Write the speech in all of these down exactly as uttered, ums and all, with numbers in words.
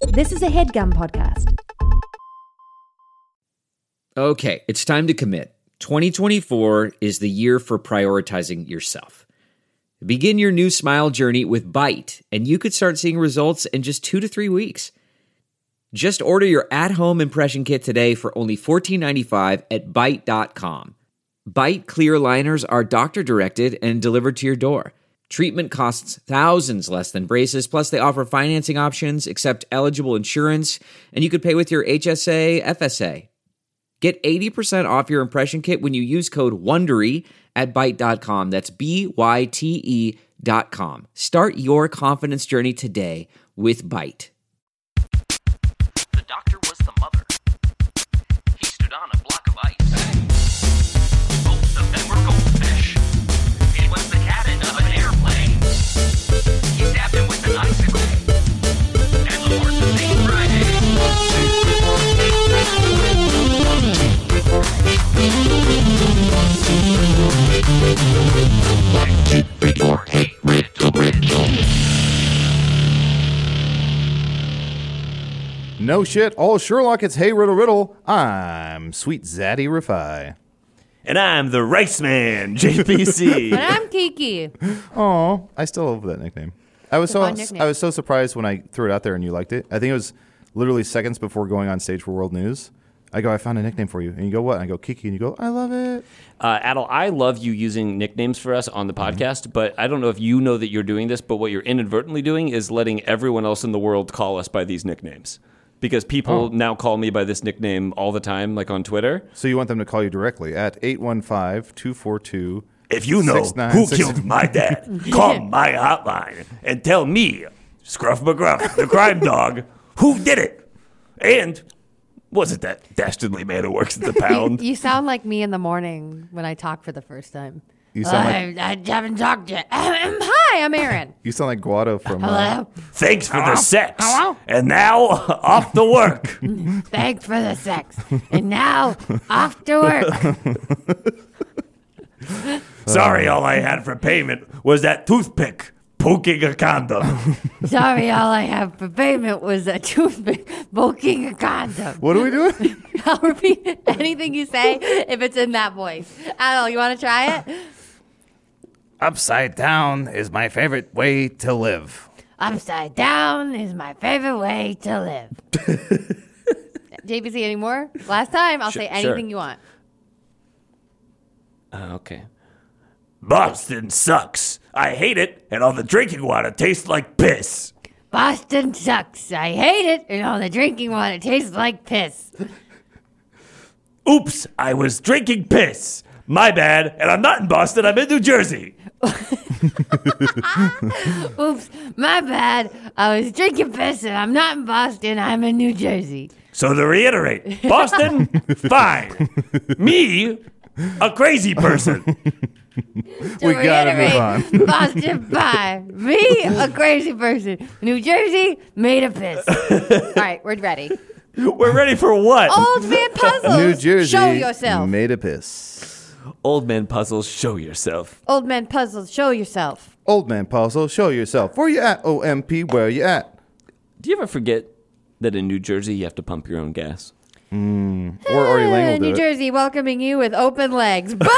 This is a HeadGum podcast. Okay, it's time to commit. twenty twenty-four is the year for prioritizing yourself. Begin your new smile journey with Byte, and you could start seeing results in just two to three weeks. Just order your at-home impression kit today for only fourteen ninety-five at byte dot com. Byte clear aligners are doctor-directed and delivered to your door. Treatment costs thousands less than braces, plus they offer financing options, accept eligible insurance, and you could pay with your H S A, F S A. Get eighty percent off your impression kit when you use code WONDERY at byte dot com. That's B Y T E dot com. Start your confidence journey today with Byte. The doctor was the mother. He stood on a block of ice. Both of them were goldfish. It was the cabin of an airplane. He stabbed him with an icicle. And the horse was named Friday. Your hate riddle riddle. No shit, all Sherlock, it's Hey Riddle Riddle. I'm Sweet Zaddy Rafai. And I'm the Rice Man, J P C. And I'm Kiki. Aw, I still love that nickname. I was It's a so fun nickname. I was so surprised when I threw it out there and you liked it. I think it was literally seconds before going on stage for World News. I go, I found a nickname for you. And you go, what? And I go, Kiki. And you go, I love it. Uh, Adel, I love you using nicknames for us on the podcast, but I don't know if you know that you're doing this, but what you're inadvertently doing is letting everyone else in the world call us by these nicknames. Because people Oh. now call me by this nickname all the time, like on Twitter. So you want them to call you directly at eight one five, two four two. If you know Six, nine, who six- killed my dad, call my hotline and tell me, Scruff McGruff, the crime dog, who did it. And was it that dastardly man who works at the pound? You sound like me in the morning when I talk for the first time. You sound like I, I haven't talked yet. Hi, I'm Aaron. you sound like Guado from uh, Hello. Thanks for the sex. Hello? And now, off to work. Thanks for the sex. And now, off to work. Sorry, all I had for payment was that toothpick poking a condom. Sorry, all I have for payment was a toothpick poking a condom. What are we doing? I'll repeat anything you say if it's in that voice. Adel, you want to try it? Upside down is my favorite way to live. Upside down is my favorite way to live. J P C, any more? Last time, I'll Sure, say anything sure. you want. Uh, okay. Boston sucks. I hate it, and all the drinking water tastes like piss. Boston sucks. I hate it, and all the drinking water tastes like piss. Oops, I was drinking piss. My bad, and I'm not in Boston, I'm in New Jersey. Oops, my bad. I was drinking piss, and I'm not in Boston. I'm in New Jersey. So to reiterate, Boston, fine. Me, a crazy person. To We gotta move reiterate, Boston, fine. Me, a crazy person. New Jersey, made of piss. All right, we're ready. We're ready for what? Old man puzzles. New Jersey Show yourself. made a piss. Old man puzzles, show yourself. Old man puzzles. Show yourself. Old man puzzle, show yourself. Where you at, O M P? Where you at? Do you ever forget that in New Jersey you have to pump your own gas? Or Artie Lang will do New it. Jersey welcoming you with open legs. Boom!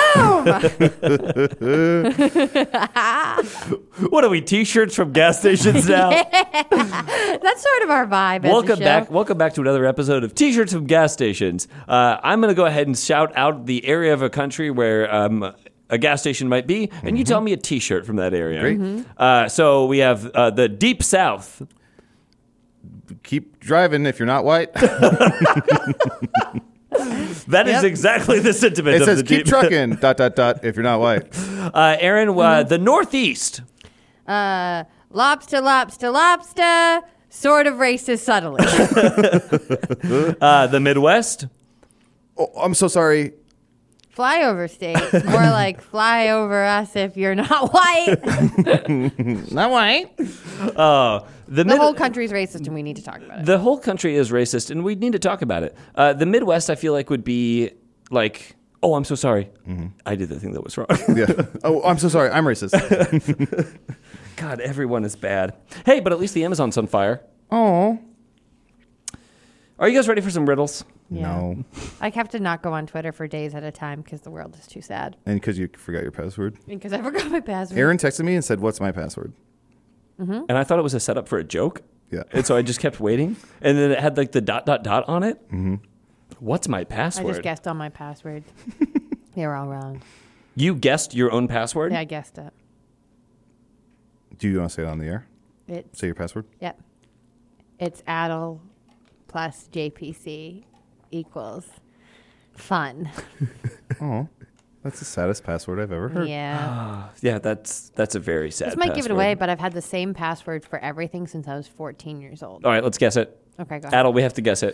What are we, T-shirts from gas stations now? That's sort of our vibe. as a Welcome show. back. Welcome back to another episode of T-shirts from gas stations. Uh, I'm going to go ahead and shout out the area of a country where um, a gas station might be, and you tell me a T-shirt from that area. Great. Mm-hmm. Uh, so we have uh, the Deep South. Keep driving if you're not white. That is Yep. exactly the sentiment It of says the keep Deep. trucking. dot dot dot. If you're not white. Uh, Aaron, uh, the Northeast. Uh, lobster, lobster, lobster. Sort of racist subtly. Uh, the Midwest. Oh, I'm so sorry. Flyover states. More like fly over us if you're not white. Not white. Uh, the The mid- whole country's racist and we need to talk about it. The whole country is racist, and we need to talk about it. Uh, the Midwest, I feel like, would be like, oh, I'm so sorry. I did the thing that was wrong. Yeah. Oh, I'm so sorry. I'm racist. God, everyone is bad. Hey, but at least the Amazon's on fire. Oh. Are you guys ready for some riddles? Yeah. No. I have to not go on Twitter for days at a time because the world is too sad. And because you forgot your password. Because I forgot my password. Aaron texted me and said, "What's my password?" Mm-hmm. And I thought it was a setup for a joke. Yeah. And so I just kept waiting. And then it had like the dot, dot, dot on it. Mm-hmm. What's my I password? just guessed on my password. They were all wrong. You guessed your own password? Yeah, I guessed it. Do you want to say it on the air? It's, Say your password. yep. It's Adel plus J P C equals fun. Oh, that's the saddest password I've ever heard. Yeah. Yeah, that's that's a very sad This might give it password. away, but I've had the same password for everything since I was fourteen years old. All right, let's guess it. Okay, go ahead. Adel, we have to guess it.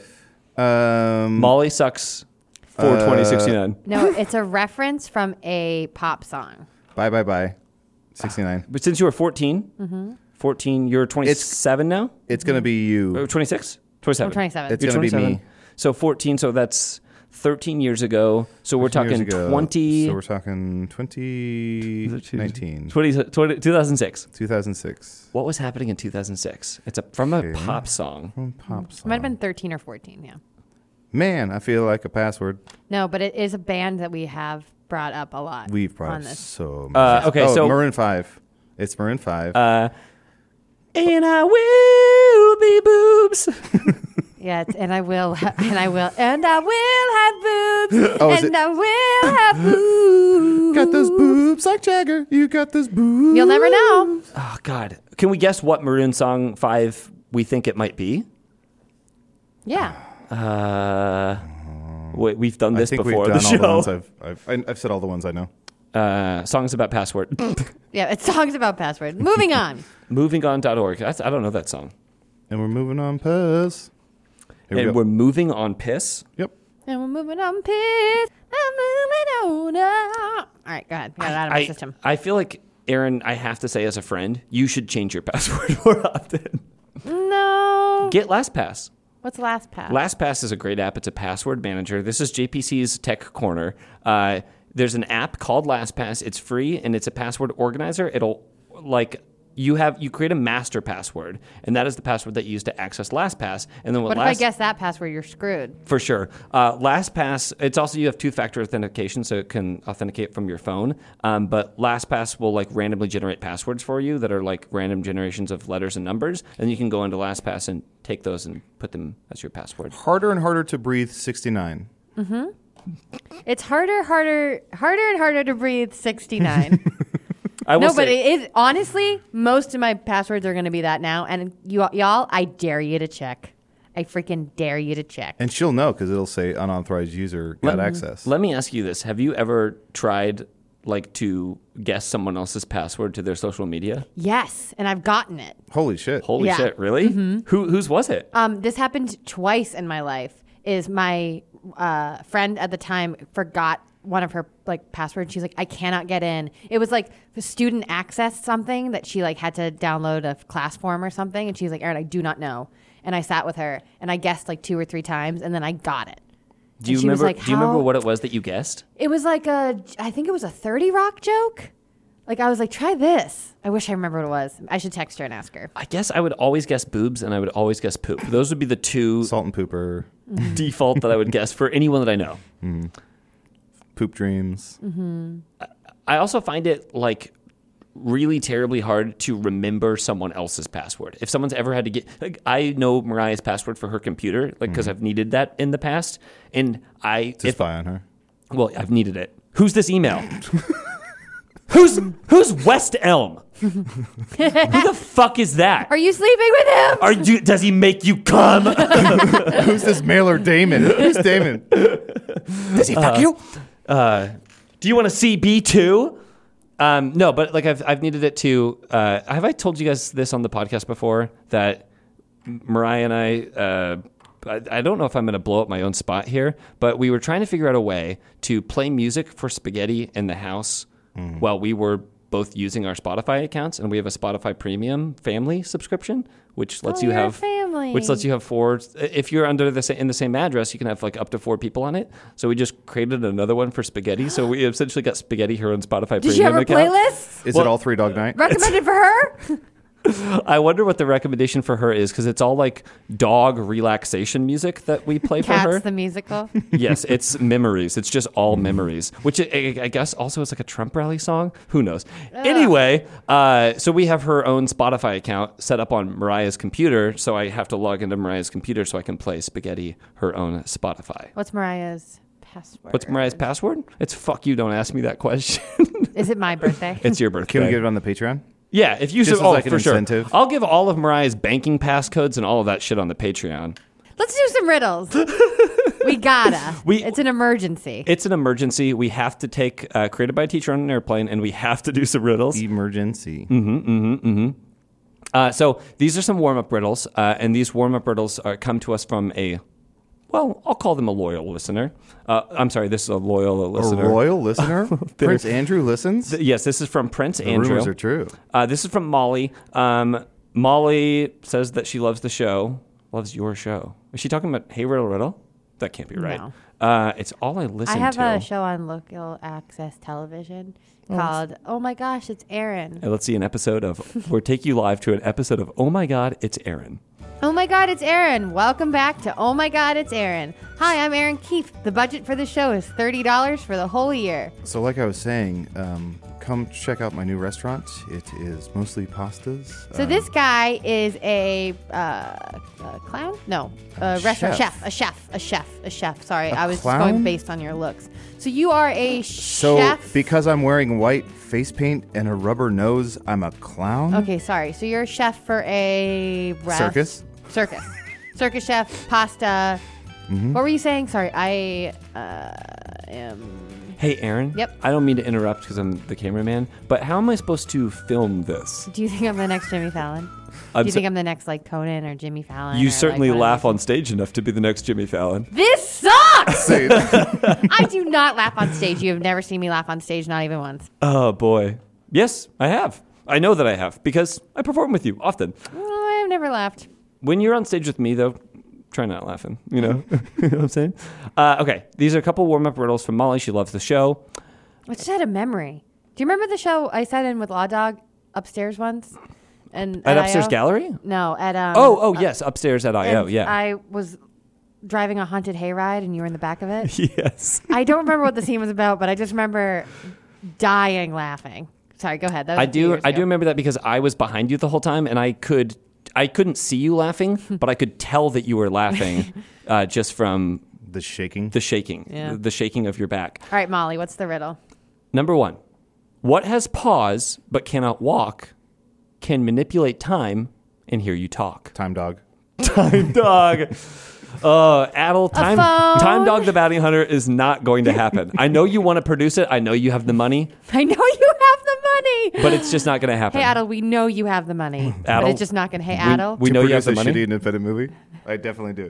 Um, Molly sucks four twenty sixty-nine. No, it's a reference from a pop song. bye, bye, bye. sixty-nine. But since you were fourteen, Mm-hmm. fourteen, you're twenty-seven now? It's going to be you. Oh, twenty-six? twenty-seven. I'm twenty-seven. It's You're gonna be me. twenty-seven. So fourteen, so that's thirteen years ago. So we're Years talking ago. twenty... So we're talking twenty nineteen. twenty, twenty, two thousand six. two thousand six. What was happening in two thousand six? It's a from a Okay. pop song. From pop It song. might have been thirteen or fourteen, yeah. Man, I feel like a password. No, but it is a band that we have brought up a lot. We've brought on up this. so Uh, much. okay, oh, so- Maroon five. It's Maroon five. Uh, and I will be boobs. Yeah, it's, and I will, ha- and I will, and I will have boobs, Oh, is and it- I will have boobs. got those boobs like Jagger. You got those boobs. You'll never know. Oh, God. Can we guess what Maroon Song five we think it might be? Yeah. Uh, wait, we've done I this think before we've the done all the show. ones I've, I've, I- I've said all the ones I know. Uh, songs about password. Yeah, it's songs about password. Moving on. moving on dot org. That's, I don't know that song. And we're moving on past. Here we And go. we're moving on piss. Yep. And we're moving on, piss. I'm moving on. All right, go ahead. Get it out of my I, system. I feel like, Aaron, I have to say as a friend, you should change your password more often. No. Get LastPass. What's LastPass? LastPass is a great app. It's a password manager. This is J P C's Tech Corner. Uh, there's an app called LastPass. It's free, and it's a password organizer. It'll, like, you have you create a master password, and that is the password that you use to access LastPass. And then what, What if Last, I guess that password? You're screwed. For sure. Uh, LastPass, it's also, you have two-factor authentication, so it can authenticate from your phone. Um, but LastPass will, like, randomly generate passwords for you that are, like, random generations of letters and numbers. And you can go into LastPass and take those and put them as your password. Harder and harder to breathe. sixty-nine. It's harder, harder, harder and harder to breathe. sixty-nine. I will No, but say, it is honestly, most of my passwords are going to be that now. And you, y'all, I dare you to check. I freaking dare you to check. And she'll know because it'll say unauthorized user got access. let me ask you this. Have you ever tried, like, to guess someone else's password to their social media? Yes, and I've gotten it. Holy shit. Holy Yeah. Mm-hmm. shit, really? Who Whose was it? Um, this happened twice in my life. Is my uh, friend at the time forgot one of her like passwords. She's like, I cannot get in. It was like the student access something that she like had to download a class form or something. And she's like, Aaron, I do not know. And I sat with her and I guessed like two or three times and then I got it. Do you And she was remember? like, do you remember "How?" what it was that you guessed? It was like a, I think it was a thirty Rock joke. Like I was like, try this. I wish I remember what it was. I should text her and ask her. I guess I would always guess boobs and I would always guess poop. Those would be the two Salt and pooper. default that I would guess for anyone that I know. Poop dreams. I also find it like really terribly hard to remember someone else's password. If someone's ever had to get, like, I know Mariah's password for her computer, like because I've needed that in the past, and I To if spy on her. well I've needed it. Who's this email? who's who's West Elm? Who the fuck is that? Are you sleeping with him? Are you? Does he make you come? Who's this mailer Damon? Who's Damon? Does he fuck you? Uh, do you want to see B two? Um, no, but like I've I've needed it to. Uh, have I told you guys this on the podcast before that Mariah and I? Uh, I, I don't know if I'm going to blow up my own spot here, but we were trying to figure out a way to play music for Spaghetti in the house while we were both using our Spotify accounts, and we have a Spotify Premium family subscription, which lets Oh, you you're a have family. which lets you have four. If you're under the sa- in the same address, you can have like up to four people on it. So we just created another one for Spaghetti. So we essentially got Spaghetti her own Spotify Did you Premium have a account. playlist Is Well- it all three dog night? recommended for her? I wonder what the recommendation for her is because it's all like dog relaxation music that we play for her. Cats the musical. Yes, it's memories. It's just all memories, which I, I guess also is like a Trump rally song. Who knows? Anyway, uh, so we have her own Spotify account set up on Mariah's computer. So I have to log into Mariah's computer so I can play Spaghetti her own Spotify. What's Mariah's password? What's Mariah's password? It's fuck you. Don't ask me that question. Is it my birthday? It's your birthday. Can we get it on the Patreon? Yeah, if you Just so, as oh, like an for sure. incentive? I'll give all of Mariah's banking passcodes and all of that shit on the Patreon. Let's do some riddles. We gotta. We- it's an emergency. It's an emergency. We have to take uh, created by a teacher on an airplane, and we have to do some riddles. Emergency. Uh, so these are some warm up riddles, uh, and these warm up riddles uh, come to us from a, well, I'll call them a loyal listener. Uh, I'm sorry, this is a loyal A listener. royal listener? Prince Andrew listens? Th- Yes, this is from Prince The Andrew. rumors are true. Uh, this is from Molly. Um, Molly says that she loves the show, loves your show. Is she talking about Hey Riddle Riddle? That can't be right. No. Uh, it's all I listen I have to. a show on local access television called Oh My Gosh, It's Aaron. Uh, Let's see an episode of, we'll take you live to an episode of Oh My God, It's Aaron. Oh my God, it's Aaron. Welcome back to Oh My God, It's Aaron. Hi, I'm Aaron Keefe. The budget for the show is thirty dollars for the whole year. So, like I was saying, um, come check out my new restaurant. It is mostly pastas. So Um, this guy is a, uh, a clown? No, a restaurant chef. chef. A chef. A chef. A chef. Sorry, A I was just clown? going based on your looks. So you are a So, chef. because I'm wearing white face paint and a rubber nose, I'm a clown? Okay, sorry. So you're a chef for a ref- Circus? Circus. Circus chef, pasta. Mm-hmm. What were you saying? Sorry, I uh, am. Hey, Aaron. Yep. I don't mean to interrupt because I'm the cameraman, but how am I supposed to film this? Do you think I'm the next Jimmy Fallon? I'm Do you so- think I'm the next like Conan or Jimmy Fallon? You or, certainly like, one of laugh these- on stage enough to be the next Jimmy Fallon. This sucks. Say- I do not laugh on stage. You have never seen me laugh on stage, not even once. Oh, boy. Yes, I have. I know that I have because I perform with you often. Oh, I've never laughed. When you're on stage with me, though, try not laughing, you know? You know what I'm saying? Uh, okay, these are a couple warm-up riddles from Molly. She loves the show. I just had a memory. Do you remember the show I sat in with Law Dog upstairs once? And At I Upstairs O? Gallery? No, at um. Oh, oh, uh, yes, upstairs at I O, and yeah. I was driving a haunted hayride, and you were in the back of it. Yes. I don't remember what the scene was about, but I just remember dying laughing. Sorry, go ahead. That was I a few do years I do ago. remember that because I was behind you the whole time, and I could I couldn't see you laughing, but I could tell that you were laughing uh, just from the shaking. the shaking, Yeah. the shaking of your back. All right, Molly, what's the riddle? Number one, what has paws but cannot walk, can manipulate time, and hear you talk? Time dog. Time dog. Uh, Adel, time, phone. time dog the bounty hunter is not going to happen. I know you want to produce it. I know you have the money, I know you have the money. but it's just not going to happen. Hey, Adel, we know you have the money. But Adel, it's just not going to. Hey, we- Adel. we to know you have produce the a money. shitty independent movie? I definitely do.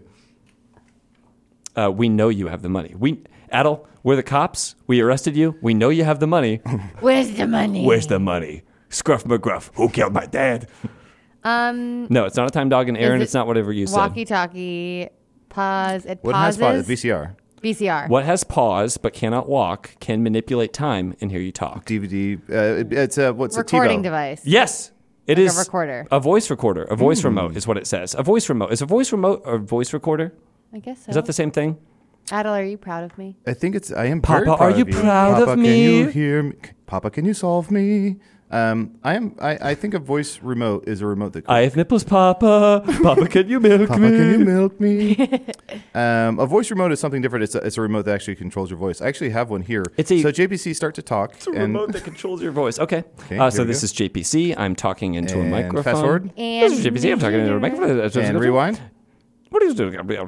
Uh, we know you have the money. We, Adel, we're the cops. We arrested you. We know you have the money. Where's the money? Where's the money? Scruff McGruff. Who killed my dad? Um, No, it's not a time dog and Aaron. is it It's not whatever you said. walkie-talkie, pause. It What has pauses. spot? V C R. V C R. What has paws but cannot walk, can manipulate time, and hear you talk? D V D. Uh, it- it's a, what's Recording a TiVo? device. Yes, it Like a is recorder. A voice recorder. A voice remote is what it says. A voice remote. Is a voice remote or voice recorder? I guess so. Is that the same thing? Adel, are you proud of me? I think it's. I am. Papa, very proud are you of proud Papa, of Can me? you hear me? Papa, can you solve me? Um, I am. I, I think a voice remote is a remote that. I have nipples, Papa. Papa, can you milk Papa, me? can you milk me? um, a voice remote is something different. It's a, it's a remote that actually controls your voice. I actually have one here. It's a- so J P C start to talk. It's a and, remote that controls your voice. Okay. Okay, uh, so here we this go. is J P C. I'm talking into a And microphone. fast forward. And This is J P C. I'm talking into a microphone. And rewind. What are you doing? And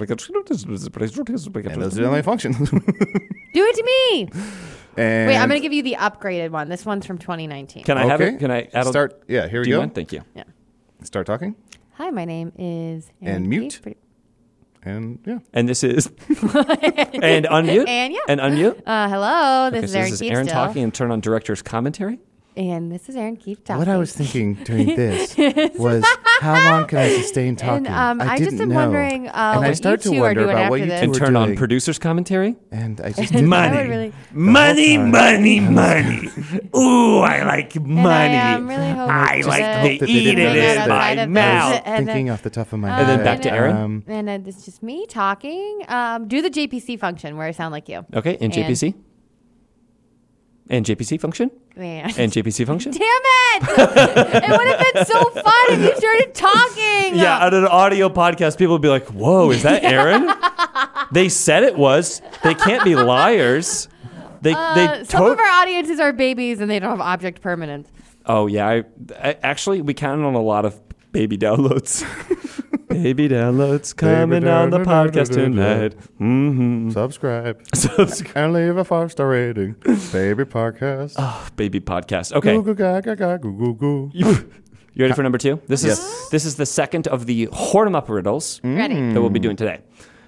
those are the only functions. Do it to me. and Wait, I'm going to give you the upgraded one. This one's from twenty nineteen. Can I have Okay. it? Can I Adel, start? Yeah, here we Do you go. mind? Thank you. Yeah. Start talking. Hi, my name is Aaron And mute. Keefe. Pretty- And yeah. And this is and unmute And yeah. and unmute. Uh, hello, this Okay, is so Aaron this is Keefe Aaron still. talking and turn on director's commentary. And this is Aaron. Keep talking. What I was thinking during this was how long can I sustain talking? um, I just didn't am know. wondering, uh, and I what start you to two are wonder doing about what after you this. two And were turn on doing. producer's commentary. And I just didn't I know. would really, Money, time. money, money. Ooh, I like money. and I um, really hope I that- like that- to hope that they eat didn't it notice in that my outside of mouth. this- and thinking then- off the top of my Um, head. And then back to Aaron. Um, And uh, it's just me talking. Um, do the J P C function where I sound like you. Okay, and J P C? And J P C function? Man. And J P C function? Damn it! It would have been so fun if you started talking. Yeah, on an audio podcast, people would be like, whoa, is that Aaron? They said it was. They can't be liars. They, Uh, they some to- of our audiences are babies and they don't have object permanence. Oh, yeah. I, I Actually, we counted on a lot of baby downloads. Baby downloads coming Baby on the down- podcast tonight. Mm-hmm. subscribe Subscribe. and leave a five star rating. Baby podcast. Oh, baby podcast. Okay. Goo, goo, ga, ga, ga, goo, goo, goo. You you ready for number two? This Yes. is this is the second of the Hoard 'em Up riddles Ready? that we'll be doing today.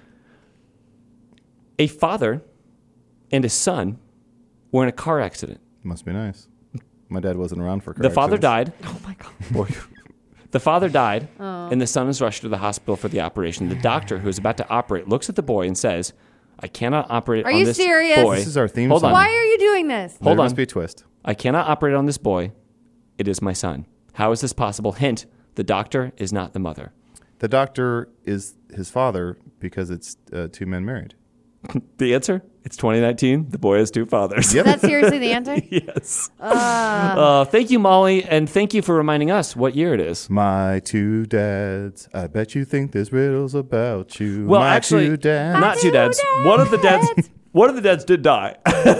A father and his son were in a car accident. Must be nice. My dad wasn't around for car The father accidents. died. Oh my god. The father died, and the son is rushed to the hospital for the operation. The doctor, who is about to operate, looks at the boy and says, "I cannot operate Are on you this serious? boy." This is our theme Hold song. on. Why are you doing this? Hold there on. must be a twist. I cannot operate on this boy. It is my son. How is this possible? Hint: the doctor is not the mother. The doctor is his father because it's uh, two men married. The answer? It's twenty nineteen. The boy has two fathers. Yep. That's seriously the answer? Yes. Uh, thank you, Molly, and thank you for reminding us what year it is. My two dads. I bet you think this riddle's about you. Well, My actually, two dads. not two dads. One of the dads. One of the dads did die,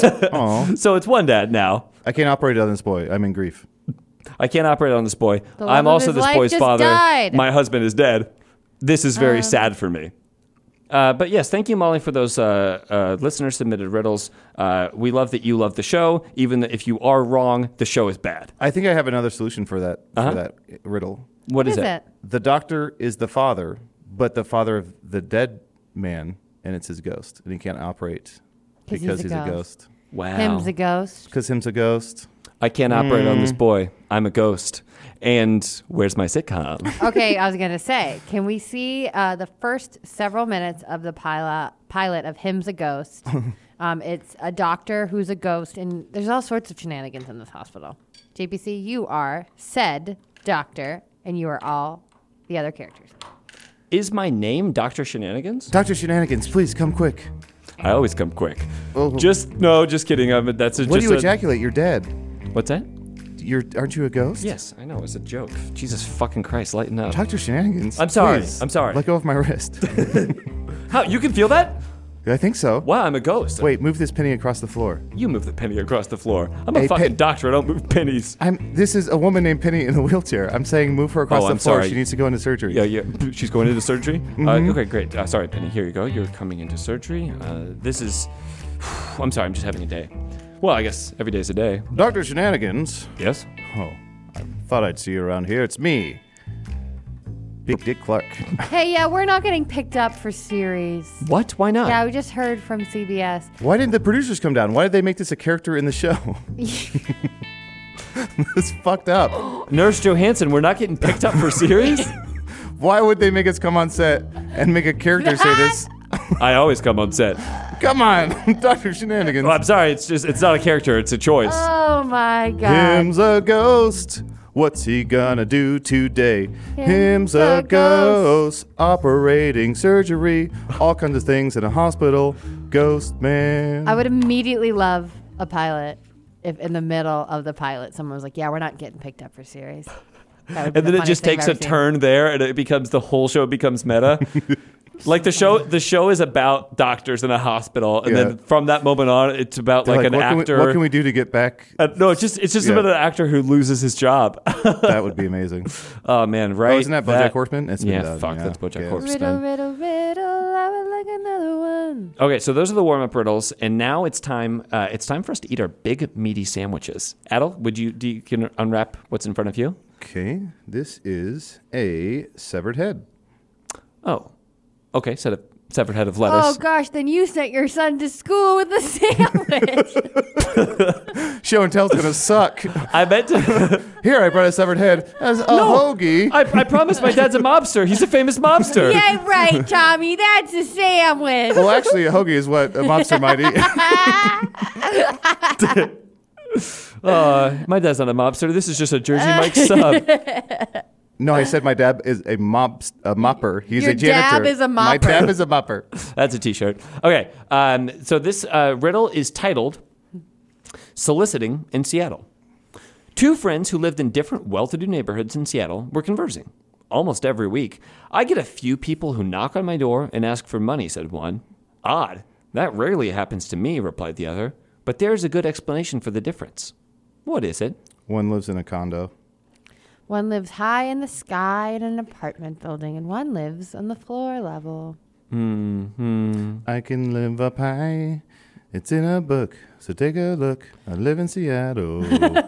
Aw. so it's one dad now. I can't operate on this boy. I'm in grief. I can't operate on this boy. The love I'm of also his this life boy's just father. died. My husband is dead. This is Um, very sad for me. Uh, but yes, thank you, Molly, for those uh, uh, listener-submitted riddles. Uh, we love that you love the show. Even if you are wrong, the show is bad. I think I have another solution for that Uh-huh. for that riddle. What is, is it? it? The doctor is the father, but the father of the dead man, and it's his ghost, and he can't operate 'Cause because he's he's a a ghost. Wow. Him's a ghost. Because him's a ghost. I can't operate on Mm. this boy. I'm a ghost. And where's my sitcom? Okay, I was gonna say, can we see uh, the first several minutes of the pilot pilot of Him's a Ghost? um, it's a doctor who's a ghost, and there's all sorts of shenanigans in this hospital. J P C, you are said doctor, and you are all the other characters. Is my name Doctor Shenanigans? Doctor Shenanigans, please come quick. I always come quick. Oh. Just no, just kidding. I'm, that's a, What do just you a, ejaculate? You're dead. What's that? You're aren't you a ghost? Yes, I know. It's a joke. Jesus fucking Christ, lighten up. Doctor Shenanigans. I'm sorry. please, I'm sorry. Let go of my wrist. How you can feel that? I think so. Wow, I'm a ghost. Wait, move this penny across the floor. You move the penny across the floor. I'm a Hey, fucking Pen- doctor. I don't move pennies. I'm. This is a woman named Penny in a wheelchair. I'm saying move her across Oh, the I'm floor. sorry. She needs to go into surgery. Yeah, yeah. She's going into surgery. Mm-hmm. Uh, okay, great. Uh, sorry, Penny. Here you go. You're coming into surgery. Uh, this is. I'm sorry. I'm just having a day. Well, I guess every day's a day. Doctor Shenanigans. Yes. Oh, I thought I'd see you around here. It's me, Big Dick Clark. Hey, yeah, we're not getting picked up for series. What? Why not? Yeah, we just heard from C B S. Why didn't the producers come down? Why did they make this a character in the show? It's fucked up. Nurse Johansson, we're not getting picked up for series. Why would they make us come on set and make a character say this? I always come on set. Come on, Doctor Shenanigans. Well, I'm sorry. It's just. It's not a character. It's a choice. Oh my God. Him's a ghost. What's he gonna do today? Him's Him's a a ghost. Operating surgery. All kinds of things in a hospital. Ghost man. I would immediately love a pilot if in the middle of the pilot someone was like, "Yeah, we're not getting picked up for series." That would be And the then it funniest just thing I've takes a ever seen. turn there, and it becomes the whole show becomes meta. Like the show, the show is about doctors in a hospital, and Yeah. then from that moment on, it's about They're like, an what can we- actor. what can we do to get back? Uh, no, it's just it's just Yeah. about an actor who loses his job. That would be amazing. Oh man, right? Oh, isn't that BoJack Horseman? It's been yeah, done, fuck, yeah. that's BoJack Yeah. Horseman. Riddle, riddle, riddle. I would like another one. Okay, so those are the warm-up riddles, and now it's time. Uh, it's time for us to eat our big meaty sandwiches. Adel, would you do you can unwrap what's in front of you? Okay, this is a severed head. Oh, okay. Set a severed head of Oh lettuce. gosh, then you sent your son to school with a sandwich. Show and tell's gonna suck. I meant to. Here, I brought a severed head as a hoagie. I, I promise my dad's a mobster. He's a famous mobster. Yeah, right, Tommy. That's a sandwich. Well, actually, a hoagie is what a mobster might eat. Uh, my dad's not a mobster. This is just a Jersey Mike sub. No, I said my dad is a mop, a mopper. He's Your a janitor. dab is a My mopper. dad is a mopper. That's a T-shirt. Okay, um, so this uh, riddle is titled "Soliciting in Seattle." Two friends who lived in different well-to-do neighborhoods in Seattle were conversing. Almost every week, I get a few people who knock on my door and ask for money, said one. Odd. That rarely happens to me, replied the other. But there's a good explanation for the difference. What is it? One lives in a condo. One lives high in the sky in an apartment building, and one lives on the floor level. Hmm. I can live up high. It's in a book, so take a look. I live in Seattle.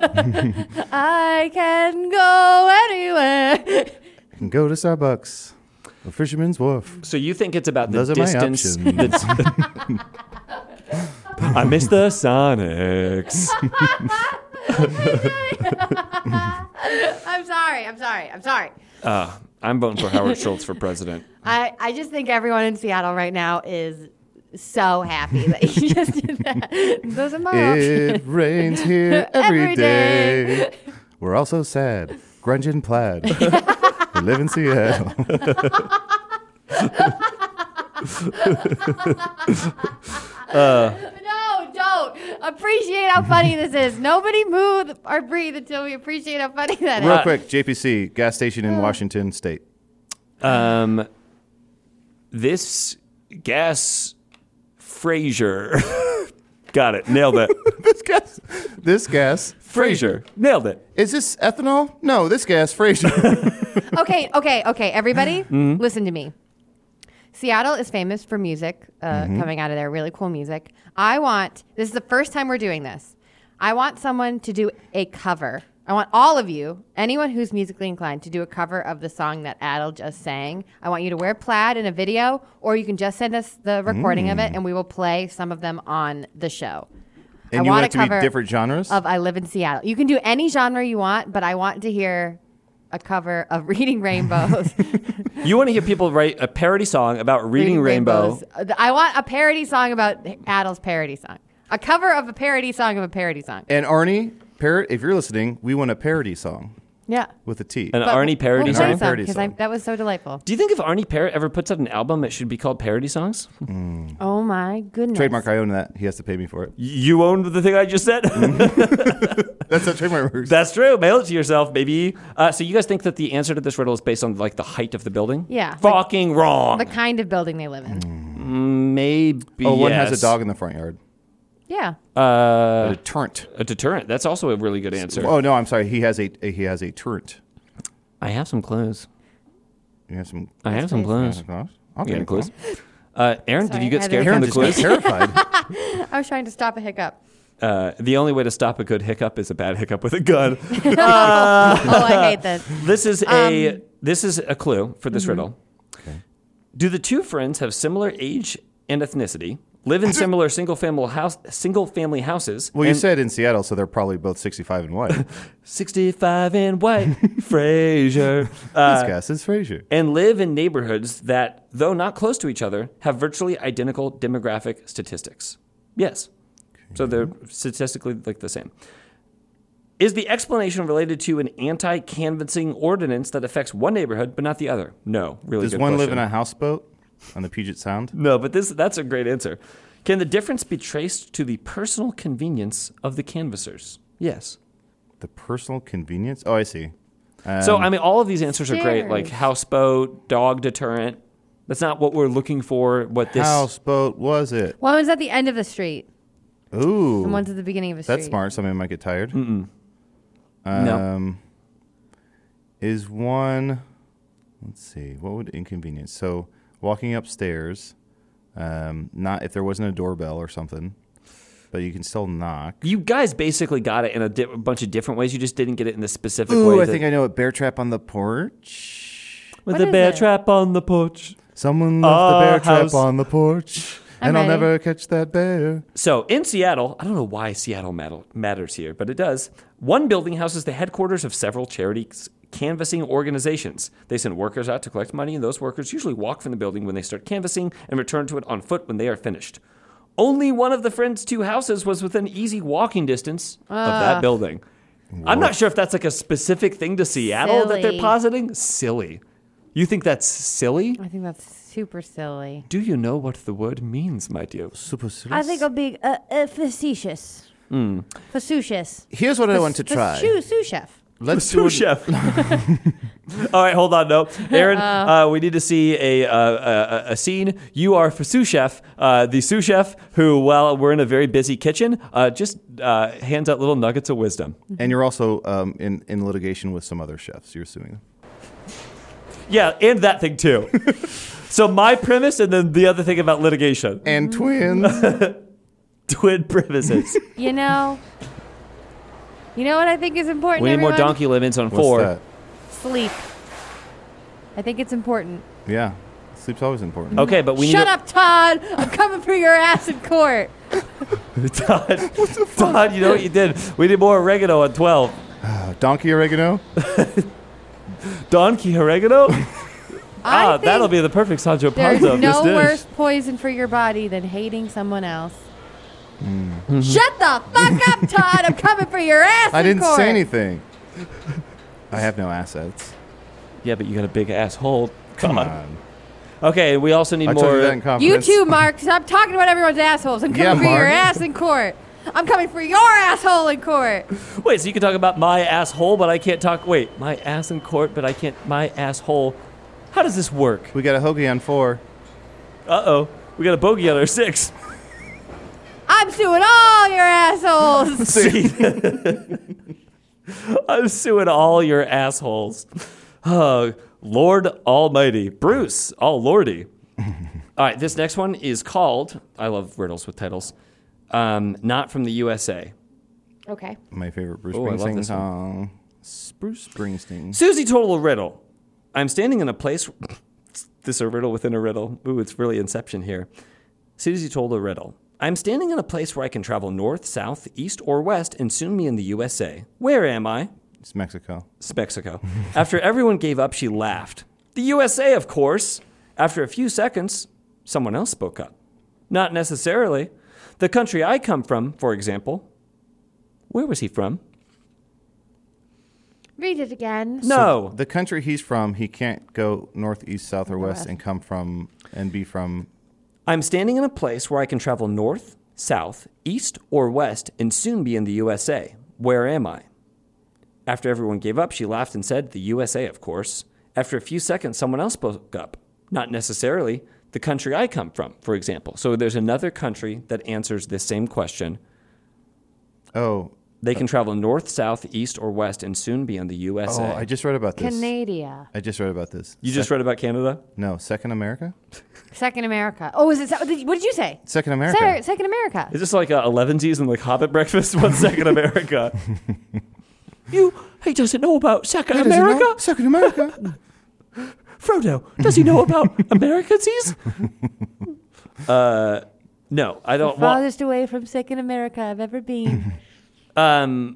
I can go anywhere. I can go to Starbucks or Fisherman's Wharf. So you think it's about the Those are my distance? options. that's- I miss the Sonics. I'm sorry. I'm sorry. I'm sorry. Uh, I'm voting for Howard Schultz for president. I, I just think everyone in Seattle right now is so happy that you just did that. Those are my options. It rains here every Every day. day. We're all so sad. Grunge and plaid. We live in Seattle. No, don't. Appreciate how funny this is. Nobody move or breathe until we appreciate how funny that is. Real quick, J P C, gas station in Washington State. Um, this gas Fraser. Got it. Nailed it. This gas. This gas. Fraser. Nailed it. Is this ethanol? No, this gas, Fraser. Okay, okay, okay. Everybody, Mm-hmm. listen to me. Seattle is famous for music uh, Mm-hmm. coming out of there, really cool music. I want, this is the first time we're doing this. I want someone to do a cover. I want all of you, anyone who's musically inclined, to do a cover of the song that Adel just sang. I want you to wear plaid in a video, or you can just send us the recording of it, and we will play some of them on the show. And I you want want a it to be cover different genres? Of I Live in Seattle. You can do any genre you want, but I want to hear a cover of Reading Rainbows. You want to hear people write a parody song about reading, Rainbow. Rainbows. I want a parody song about Adel's parody song. A cover of a parody song of a parody song. And Arnie, parrot, if you're listening, we want a parody song Yeah. with a T. An But Arnie parody we'll An play song? Arnie some, parody 'cause song. I- that was so delightful. Do you think if Arnie Parrott ever puts out an album, it should be called Parody Songs? Oh my goodness. Trademark, I own that. He has to pay me for it. You owned the thing I just said? That's how trademark works. That's true. Mail it to yourself, baby. Uh, so you guys think that the answer to this riddle is based on like the height of the building? Yeah. Fucking wrong. The kind of building they live in. Mm. Maybe. oh, one has yes. a dog in the front yard. Yeah. Uh, a turret. a deterrent. That's also a really good answer. Oh no, I'm sorry. He has a, a he has a turret. I have some clues. You have some. I have some please. clues. I'll You get got a clues? clue. Uh, Aaron, Sorry, did you get I scared had from a- the Aaron just got clues? terrified. I was trying to stop a hiccup. Uh, the only way to stop a good hiccup is a bad hiccup with a gun. oh, I hate this. This is a Um, this is a clue for this riddle. Do the two friends have similar age and ethnicity? Live in similar single family house single family houses? Well, you and said in Seattle, so they're probably both sixty-five and white. sixty-five and white, Fraser. Uh, this gas is Fraser. and live in neighborhoods that, though not close to each other, have virtually identical demographic statistics. Yes. So they're statistically like the same. Is the explanation related to an anti-canvassing ordinance that affects one neighborhood but not the other? No. Really Does good one live question. in a houseboat on the Puget Sound? No, but this that's a great answer. Can the difference be traced to the personal convenience of the canvassers? Yes. The personal convenience? Oh, I see. Um, So, I mean, all of these answers are great, like Stairs. houseboat, dog deterrent. That's not what we're looking for. What this houseboat was it? One was at the end of the street, Ooh, and one's at the beginning of a street. that's smart. Somebody might get tired. Mm-mm. Um, No. Is one? Let's see. What would inconvenience? So walking upstairs, um, not if there wasn't a doorbell or something, but you can still knock. You guys basically got it in a, di- a bunch of different ways. You just didn't get it in the specific Ooh, way. I that- think I know it. Bear trap on the porch. With What a is bear it? trap on the porch. Someone left Our the bear trap house. on the porch. I'm and I'll ready. never catch that bear. So in Seattle, I don't know why Seattle matter- matters here, but it does. One building houses the headquarters of several charity canvassing organizations. They send workers out to collect money, and those workers usually walk from the building when they start canvassing and return to it on foot when they are finished. Only one of the friends' two houses was within easy walking distance of that building. I'm not sure if that's like a specific thing to Seattle that they're Silly. positing. Silly. You think that's silly? I think that's super silly. Do you know what the word means, my dear? Super I think I'll be uh, uh, facetious. Mm. Facetious. Here's what I want to try. Sous sous chef. Let's do Sous it. chef. All right, hold on. No, Aaron, uh, we need to see a, uh, a a scene. You are for sous chef, uh, the sous chef who, while we're in a very busy kitchen, uh, just uh, hands out little nuggets of wisdom. And you're also um, in, in litigation with some other chefs. You're suing them. Yeah, and that thing too. So my premise, and then the other thing about litigation, And twins. twin premises. You know. You know what I think is important. We need more everyone? donkey lemons on What's four. that? Sleep. I think it's important. Yeah. Sleep's always important. Okay, but we Shut need up, Todd! I'm coming for your ass in court. to, Todd. Todd, you know what you did? We need more oregano on twelve. Uh, donkey oregano? Donkey oregano? I ah, think that'll be the perfect Sancho There's Panza of this no dish. worse poison for your body than hating someone else. Mm-hmm. Shut the fuck up, Todd! I'm coming for your ass I in didn't court. say anything. I have no assets. Yeah, but you got a big asshole. Come on. Okay, we also need I more. told you that in You confidence. too, Mark. Stop talking about everyone's assholes. I'm coming Yeah, for your Mark. ass in court. I'm coming for your asshole in court. Wait, so you can talk about my asshole, but I can't talk. Wait, my ass in court, but I can't. My asshole. How does this work? We got a hoagie on four. Uh oh, we got a bogey on our six. I'm suing all your assholes. See, I'm suing all your assholes. Oh, Lord Almighty, Bruce, all lordy. All right, this next one is called. I love riddles with titles. Um, not from the U S A. Okay. My favorite Bruce Oh, I love Springsteen this one. song. Bruce Springsteen. Susie told a riddle. I'm standing in a place. This is a riddle within a riddle. Ooh, it's really Inception here. Susie told a riddle. I'm standing in a place where I can travel north, south, east, or west and soon be in the U S A. Where am I? It's Mexico. It's Mexico. After everyone gave up, she laughed. The U S A, of course. After a few seconds, someone else spoke up. Not necessarily. The country I come from, for example. Where was he from? Read it again. No. The country he's from, he can't go north, east, south, or west West. and come from and be from. I'm standing in a place where I can travel north, south, east, or west and soon be in the U S A. Where am I? After everyone gave up, she laughed and said, the U S A, of course. After a few seconds, someone else spoke up. Not necessarily. The country I come from, for example. So there's another country that answers this same question. Oh, They can travel north, south, east, or west and soon be in the U S A. oh! I just read about this. Canada. I just read about this. you just read about Canada? No, Second America. Second America. Oh, is it? What did you, what did you say? Second America. Sir, Second America. Is this like a elevensies and like Hobbit breakfast? One second America. You, he doesn't know about Second Hey, does he know? America? Second America. Frodo, does he know about Americansies? uh, no, I don't want. Farthest away from Second America I've ever been. Um,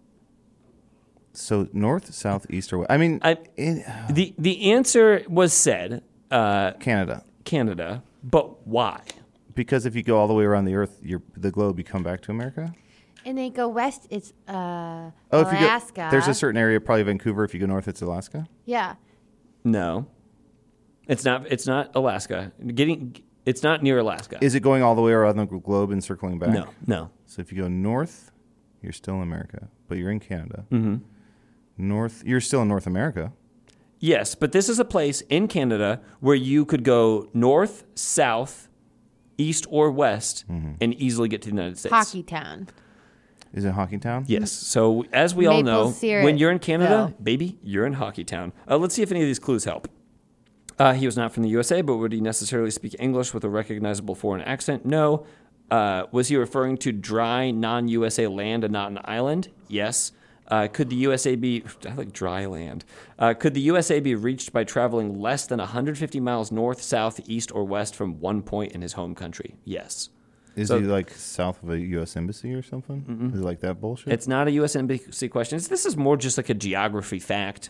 So north, south, east, or west. I mean, I, in, the the answer was said uh, Canada. Canada, but why? Because if you go all the way around the Earth, you're, the globe, you come back to America. And they go west, it's uh, Oh, if you Alaska. go, there's a certain area, probably Vancouver. If you go north, it's Alaska. Yeah. No, it's not. It's not Alaska. Getting it's not near Alaska. Is it going all the way around the globe and circling back? no, no. So if you go north, you're still in America, but you're in Canada. Mm-hmm. North, you're still in North America. Yes, but this is a place in Canada where you could go north, south, east, or west and easily get to the United States. Hockey town. Is it Hockeytown? Yes. So as we all Maple know, syrup, when you're in Canada, though. baby, you're in Hockey Town. Uh, let's see if any of these clues help. Uh, he was not from the U S A, but would he necessarily speak English with a recognizable foreign accent? No. Uh, was he referring to dry, non-U S A land and not an island? Yes. Uh, could the U S A be, I like dry land, uh, could the U S A be reached by traveling less than one hundred fifty miles north, south, east, or west from one point in his home country? Yes. Is So- he like south of a U S embassy or something? Mm-hmm. Is it like that bullshit? It's not a U S embassy question. It's- This is more just like a geography fact.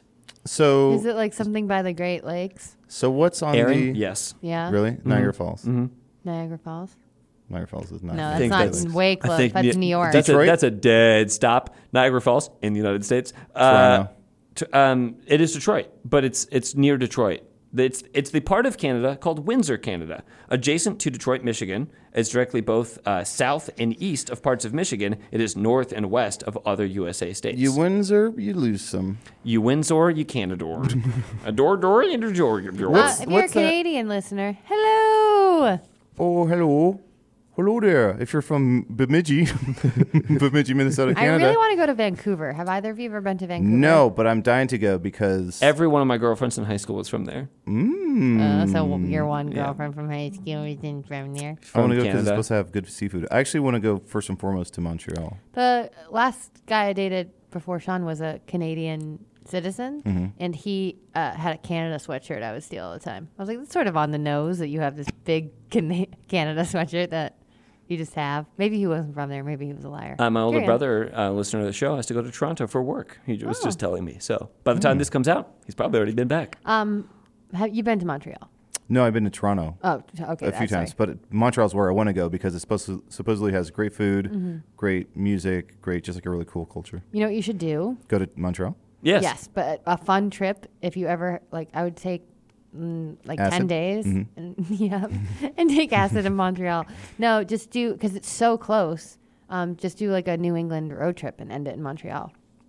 so Is it like something by the Great Lakes? so what's on Aaron? the Yes. Yeah. really Niagara Falls? Niagara Falls? Niagara Falls is not. No, I that's think not that's- way close. That's Ni- New York. That's a, Detroit? that's a dead stop. Niagara Falls in the United States. Uh, Toronto. t- um, it is Detroit, but it's it's near Detroit. It's it's the part of Canada called Windsor, Canada, adjacent to Detroit, Michigan. It's directly both uh, south and east of parts of Michigan. It is north and west of other U S A states. You Windsor, you lose some. You Windsor, you Canador. Adore, door, and adore. Uh, What's- if you're a what's that? Canadian listener, hello. Oh, hello. Hello there. If you're from Bemidji, Bemidji, Minnesota, I Canada. really want to go to Vancouver. Have either of you ever been to Vancouver? No, but I'm dying to go because Every one of my girlfriends in high school was from there. Uh, so your one Yeah. girlfriend from high school isn't from there. I want to From go because it's Canada. supposed to have good seafood. I actually want to go first and foremost to Montreal. The last guy I dated before Sean was a Canadian citizen, Mm-hmm. and he uh, had a Canada sweatshirt I would steal all the time. I was like, it's sort of on the nose that you have this big Cana- Canada sweatshirt that you just have. Maybe he wasn't from there. Maybe he was a liar. Uh, my older Carry on. brother, uh, listener of the show, has to go to Toronto for work. He was Oh. just telling me. So by the time this comes out, he's probably already been back. Um, have you been to Montreal? No, I've been to Toronto Oh, t- okay. a few that's times, right. but Montreal's where I want to go because it's supposed to supposedly has great food, Mm-hmm. great music, great just like a really cool culture. You know what you should do? Go to Montreal. Yes. Yes, but a fun trip. If you ever like, I would take mm, like ten Acid? days, Mhm. and, yeah, and take acid in Montreal. No, just do because it's so close. Um, just do like a New England road trip and end it in Montreal.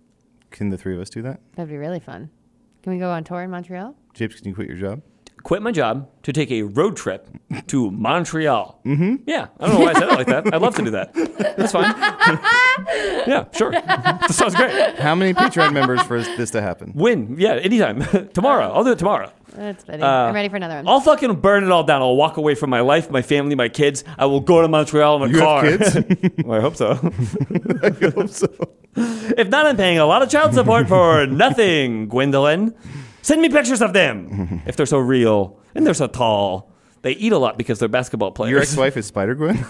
Can the three of us do that? That'd be really fun. Can we go on tour in Montreal? Japes, can you quit your job? Quit my job to take a road trip to Montreal. Mm-hmm. Yeah. I don't know why I said it like that. I'd love to do that. That's fine. Yeah, sure. That sounds great. How many Patreon members for this to happen? Win. Yeah, anytime. Tomorrow. I'll do it tomorrow. That's funny. Uh, I'm ready for another one. I'll fucking burn it all down. I'll walk away from my life, my family, my kids. I will go to Montreal in a You car. have kids? Well, I hope so. I hope so. If not, I'm paying a lot of child support for nothing, Gwendolyn. Send me pictures of them. If they're so real and they're so tall. They eat a lot because they're basketball players. Your ex-wife is Spider Gwen.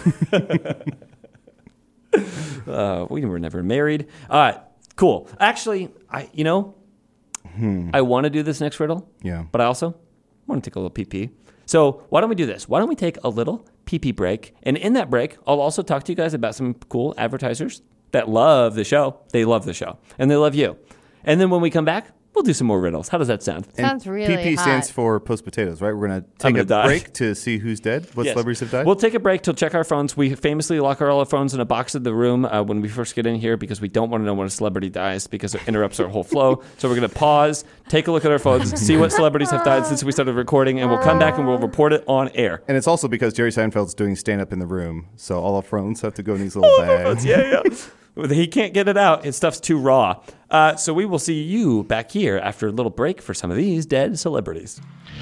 Uh, we were never married. All right, cool. Actually, I you know, I want to do this next riddle. Yeah. But I also want to take a little pee pee. So why don't we do this? Why don't we take a little pee pee break? And in that break, I'll also talk to you guys about some cool advertisers that love the show. They love the show, and they love you. And then when we come back, we'll do some more riddles. How does that sound? Sounds really P P stands hot. for post potatoes, right? We're gonna I'm take gonna a die. break to see who's dead. What Yes. celebrities have died? We'll take a break to check our phones. We famously lock all our phones in a box in the room uh, when we first get in here because we don't want to know when a celebrity dies because it interrupts our whole flow. So we're going to pause, take a look at our phones, see what celebrities have died since we started recording, and we'll come back and we'll report it on air. and it's also because Jerry Seinfeld's doing stand up in the room, so all our phones have to go in these little bags. Yeah, yeah. He can't get it out. His stuff's too raw. Uh, so we will see you back here after a little break for some of these dead celebrities.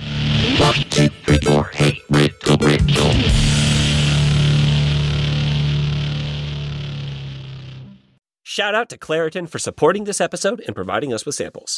Shout out to Claritin for supporting this episode and providing us with samples.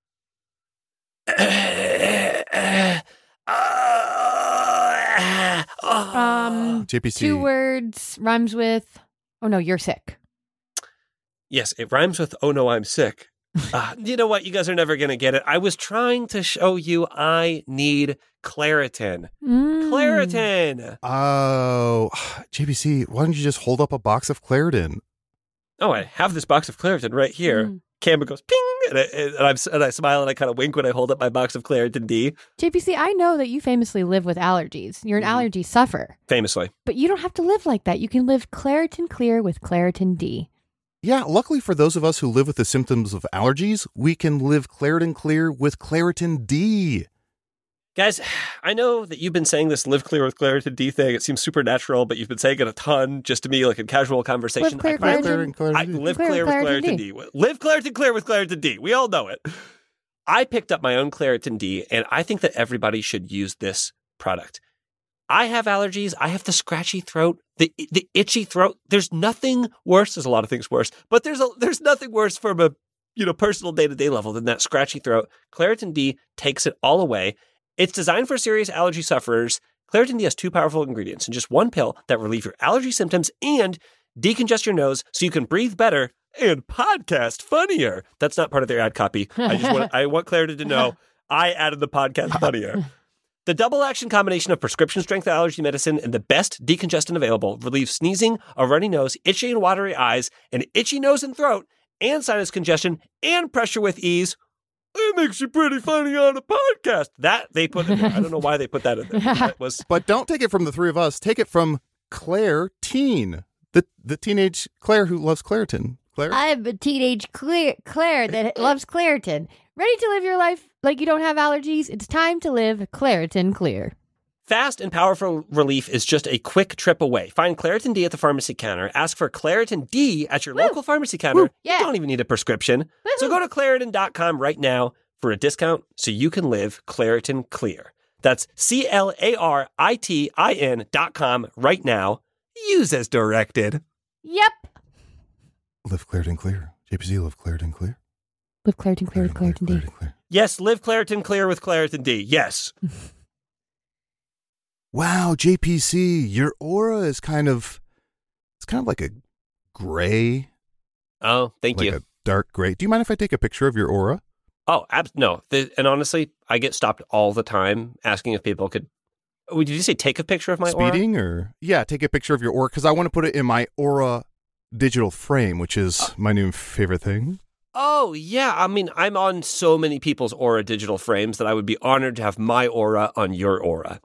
Um, J P C. two words rhymes with. Oh no, you're sick. Yes, it rhymes with "Oh no, I'm sick." Uh, you know what? You guys are never going to get it. I was trying to show you I need Claritin. Mm. Claritin! Oh, J P C, why don't you just hold up a box of Claritin? Oh, I have this box of Claritin right here. Mm. Camera goes ping, and I, and, I'm, and I smile and I kind of wink when I hold up my box of Claritin D, J P C, I know that you famously live with allergies. You're an Mhm. allergy sufferer, famously. but you don't have to live like that. You can live Claritin Clear with Claritin D. Yeah, luckily for those of us who live with the symptoms of allergies, we can live Claritin Clear with Claritin D. Guys, I know that you've been saying this live clear with Claritin D thing. It seems supernatural, but you've been saying it a ton just to me, like in casual conversation. Live clear, I- Claritin. Claritin, I Claritin D. live Clear clear, with with Claritin Claritin D. D. Live Claritin clear with Claritin D. We all know it. I picked up my own Claritin D, and I think that everybody should use this product. I have allergies. I have the scratchy throat, the the itchy throat. There's nothing worse. There's a lot of things worse, but there's a, there's nothing worse from a you know, personal day-to-day level than that scratchy throat. Claritin D takes it all away. It's designed for serious allergy sufferers. Claritin D has two powerful ingredients in just one pill that relieve your allergy symptoms and decongest your nose so you can breathe better and podcast funnier. That's not part of their ad copy. I just want I want Claritin to know I added the podcast funnier. The double-action combination of prescription-strength allergy medicine and the best decongestant available relieves sneezing, a runny nose, itchy and watery eyes, an itchy nose and throat, and sinus congestion, and pressure with ease. It makes you pretty funny on a podcast. That they put in there. I don't know why they put that in there. That was But don't take it from the three of us. Take it from Claire Teen, the the teenage Claire who loves Claritin. Claire? I'm a teenage Claire, Claire that loves Claritin. Ready to live your life like you don't have allergies? It's time to live Claritin Clear. Fast and powerful relief is just a quick trip away. Find Claritin D at the pharmacy counter. Ask for Claritin D at your Woo. local pharmacy counter. Woo. Yeah. You don't even need a prescription. Woo-hoo. So go to Claritin dot com right now for a discount so you can live Claritin Clear. That's C L A R I T I N dot com right now. Use as directed. Yep. Live Claritin Clear. J P C, live Claritin Clear. Live Claritin Clear with Claritin D. Clear. Yes, live Claritin Clear with Claritin D. Yes. Wow, J P C, your aura is kind of, it's kind of like a gray. Oh, thank like you. a dark gray. Do you mind if I take a picture of your aura? Oh, ab- no. The, and honestly, I get stopped all the time asking if people could. Oh, did you say take a picture of my aura? Speeding or? Yeah, take a picture of your aura because I want to put it in my aura digital frame, which is uh, my new favorite thing. Oh, yeah. I mean, I'm on so many people's aura digital frames that I would be honored to have my aura on your aura.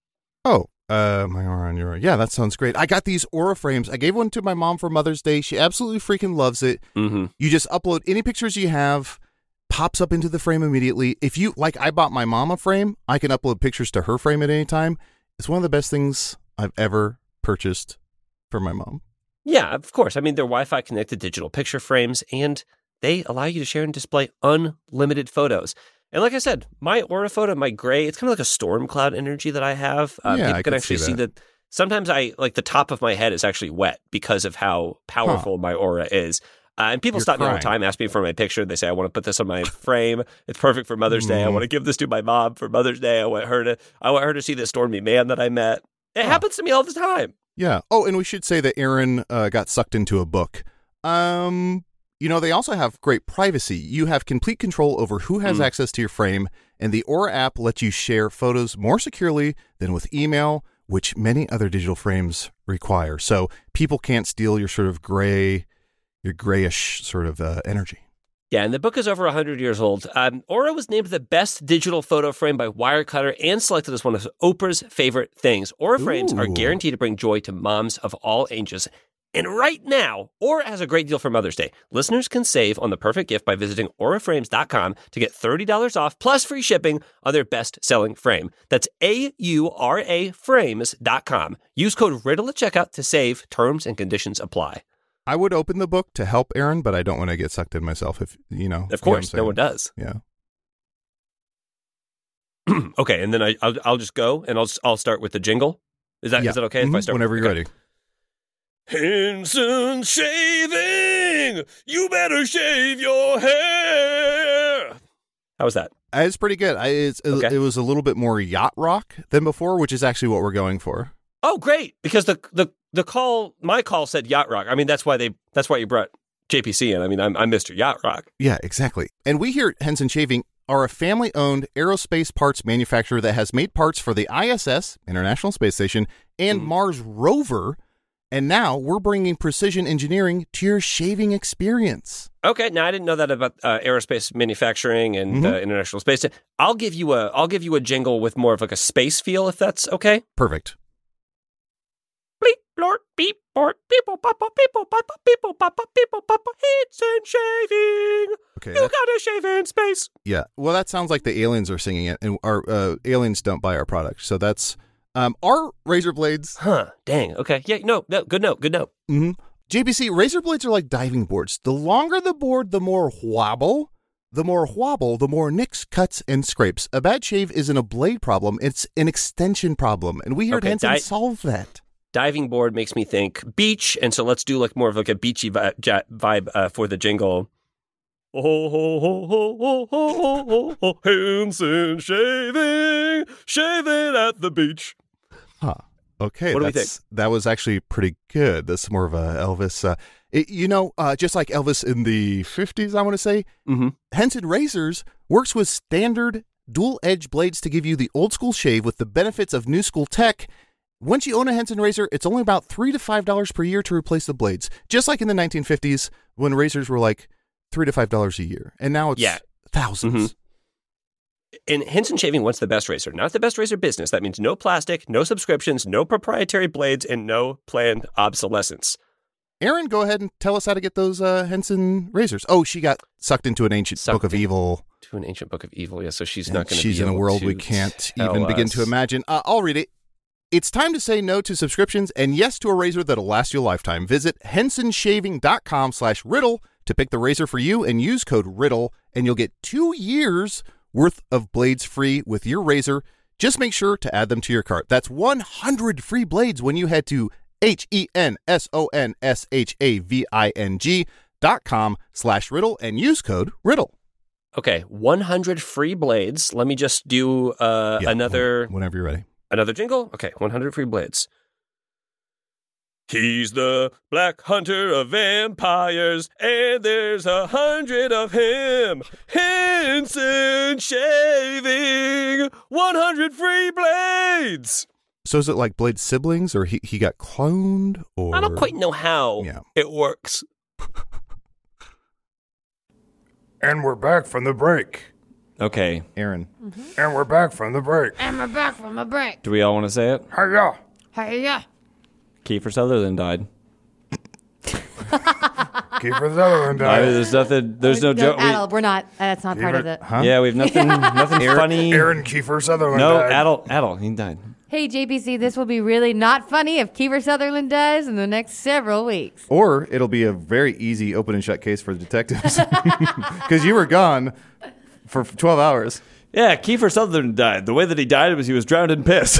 Oh, uh, my aura on your aura. Yeah, that sounds great. I got these aura frames. I gave one to my mom for Mother's Day. She absolutely freaking loves it. Mm-hmm. You just upload any pictures you have, pops up into the frame immediately. If you, like I bought my mom a frame, I can upload pictures to her frame at any time. It's one of the best things I've ever purchased for my mom. Yeah, of course. I mean, they're Wi-Fi connected digital picture frames, and they allow you to share and display unlimited photos. And like I said, my aura photo, my gray, it's kind of like a storm cloud energy that I have. Uh, yeah, people I can can actually see see that. that. Sometimes I, like the top of my head is actually wet because of how powerful huh. my aura is. Uh, and people You're stop me all crying. the time, ask me for my picture. They say, I want to put this on my frame. It's perfect for Mother's Day. I want to give this to my mom for Mother's Day. I want her to, I want her to see this stormy man that I met. It huh. happens to me all the time. Yeah. Oh, and we should say that Aaron uh, got sucked into a book. Um, you know, they also have great privacy. You have complete control over who has Mm. access to your frame, and the Aura app lets you share photos more securely than with email, which many other digital frames require. So people can't steal your sort of gray, your grayish sort of uh, energy. Yeah, and the book is over one hundred years old. Um, Aura was named the best digital photo frame by Wirecutter and selected as one of Oprah's favorite things. Aura frames are Ooh. guaranteed to bring joy to moms of all ages. And right now, Aura has a great deal for Mother's Day. Listeners can save on the perfect gift by visiting aura frames dot com to get thirty dollars off plus free shipping on their best-selling frame. That's A U R A frames dot com. Use code RIDDLE at checkout to save. Terms and conditions apply. I would open the book to help Aaron, but I don't want to get sucked in myself. If you know, Of you know what course, I'm no one saying. does. Yeah. Okay, and then I, I'll, I'll just go and I'll I'll start with the jingle. Is that is Yeah. that okay if I Mhm. start Whenever with, you're okay. ready. Henson Shaving, you better shave your hair. How was that? Uh, It's pretty good. I, it's, it, Okay. it was a little bit more yacht rock than before, which is actually what we're going for. Oh, great! Because the the the call, my call said yacht rock. I mean, that's why they that's why you brought J P C in. I mean, I'm I'm Mister Yacht Rock. Yeah, exactly. And we here at Henson Shaving are a family-owned aerospace parts manufacturer that has made parts for the I S S, International Space Station, and Mm. Mars rover. And now we're bringing precision engineering to your shaving experience. Okay, now I didn't know that about uh, aerospace manufacturing and Mhm. uh, international space. I'll give you a I'll give you a jingle with more of like a space feel, if that's okay. Perfect. Bleep, blort, beep, bort, people, papa, people, papa, people, papa, people, papa, hits and shaving. Okay. You that- gotta shave in space. yeah. Well, that sounds like the aliens are singing it, and our uh, aliens don't buy our product. So that's um, our razor blades. Huh, dang. Okay. Yeah, no, no, good note, good note. Mm-hmm. J P C, razor blades are like diving boards. The longer the board, the more wobble. The more wobble, the more nicks, cuts, and scrapes. A bad shave isn't a blade problem. It's an extension problem. And we here Okay, at Henson di- solve that. Diving board makes me think beach, and so let's do like more of like a beachy vi- ja- vibe uh, for the jingle. Oh, ho, ho, ho, ho, ho, ho, ho, Henson shaving, shaving at the beach. Huh. Okay, What do we that's, that was actually pretty good. That's more of a Elvis. Uh, it, you know, uh, just like Elvis in the fifties, I want to say, Mm-hmm. Henson Razors works with standard dual-edge blades to give you the old-school shave with the benefits of new-school tech. Once you own a Henson razor, it's only about three to five dollars per year to replace the blades, just like in the nineteen fifties when razors were like three to five dollars a year, and now it's Yeah. thousands. Mhm. And Henson Shaving wants the best razor, not the best razor business. That means no plastic, no subscriptions, no proprietary blades, and no planned obsolescence. Aaron, go ahead and tell us how to get those uh, Henson razors. Oh, she got sucked into an ancient Sucked book of in- evil. To an ancient book of evil, yeah. So she's and not going to. She's be in a able world to we can't tell even begin us. to imagine. Uh, I'll read it. It's time to say no to subscriptions and yes to a razor that'll last you a lifetime. Visit hensonshaving.com slash riddle to pick the razor for you and use code riddle, and you'll get two years worth of blades free with your razor. Just make sure to add them to your cart. That's one hundred free blades when you head to H-E-N-S-O-N-S-H-A-V-I-N-G dot com slash riddle and use code riddle. Okay, one hundred free blades. Let me just do uh, Yeah, another Whenever you're ready. another jingle. Okay, one hundred free blades. He's the black hunter of vampires, and there's a hundred of him. Henson Shaving, one hundred free blades. So is it like Blade siblings, or he, he got cloned, or I don't quite know how Yeah. it works. And we're back from the break. Okay. Aaron. And we're back from the break. And we're back from a break. Do we all want to say it? Hiya. Hey, yeah. Kiefer Sutherland died. Kiefer Sutherland I mean, died. there's nothing. There's no joke. we- Adult, we're not. That's not part of it. Huh? Yeah, we have nothing. Nothing funny. Aaron Kiefer Sutherland No, died. adult. Adult. He died. Hey, J P C, this will be really not funny if Kiefer Sutherland dies in the next several weeks. Or it'll be a very easy open and shut case for the detectives. Because you were gone for twelve hours. Yeah, Kiefer Sutherland died. The way that he died was he was drowned in piss.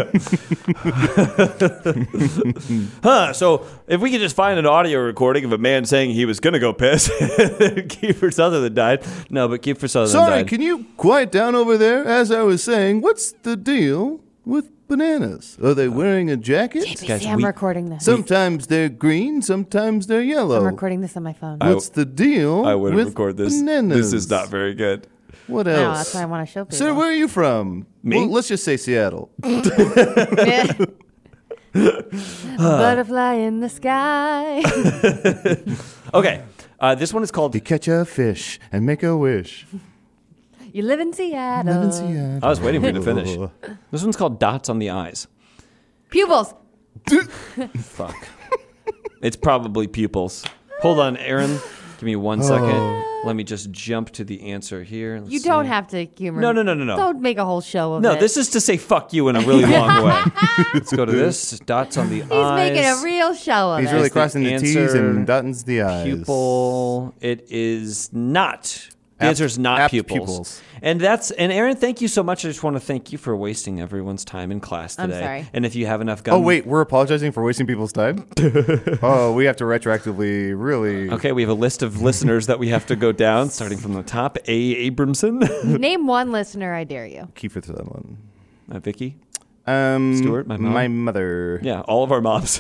Huh, so if we could just find an audio recording of a man saying he was going to go piss, Kiefer Sutherland died. No, but Kiefer Sutherland Sorry, died. can you quiet down over there? As I was saying, what's the deal with bananas? Are they wearing a jacket? J P C, Guys, I'm we- recording this. Sometimes they're green, sometimes they're yellow. I'm recording this on my phone. I- What's the deal I wouldn't with record this. bananas? This is not very good. What No, else? that's what I want to show people. Sir, where are you from? Me? Well, let's just say Seattle. Butterfly in the sky. Okay, uh, this one is called. You catch a fish and make a wish. You live in Seattle. Live in Seattle. I was waiting for you to finish. This one's called Dots on the Eyes. Pupils. Fuck. It's probably pupils. Hold on, Aaron. Give me one second. Let me just jump to the answer here. Let's You see. don't have to humor. No, no, no, no, no. Don't make a whole show of No, it. this is to say fuck you in a really long way. Let's go to this. Dots on the He's eyes. making a real show of He's it. really the crossing the T's answer. and dotting the I's. Pupil. It is not. The Apt- answer is not apt pupils. pupils. And that's and Aaron, thank you so much. I just want to thank you for wasting everyone's time in class I'm today. sorry. And if you have enough gum. Oh, wait, we're apologizing for wasting people's time? Oh, we have to retroactively really... Okay, we have a list of listeners that we have to go down, starting from the top. A. Abramson, Name one listener, I dare you. Kiefer Sutherland. uh, Vicky. Um, Stuart, my mom. My mother. Yeah, all of our moms.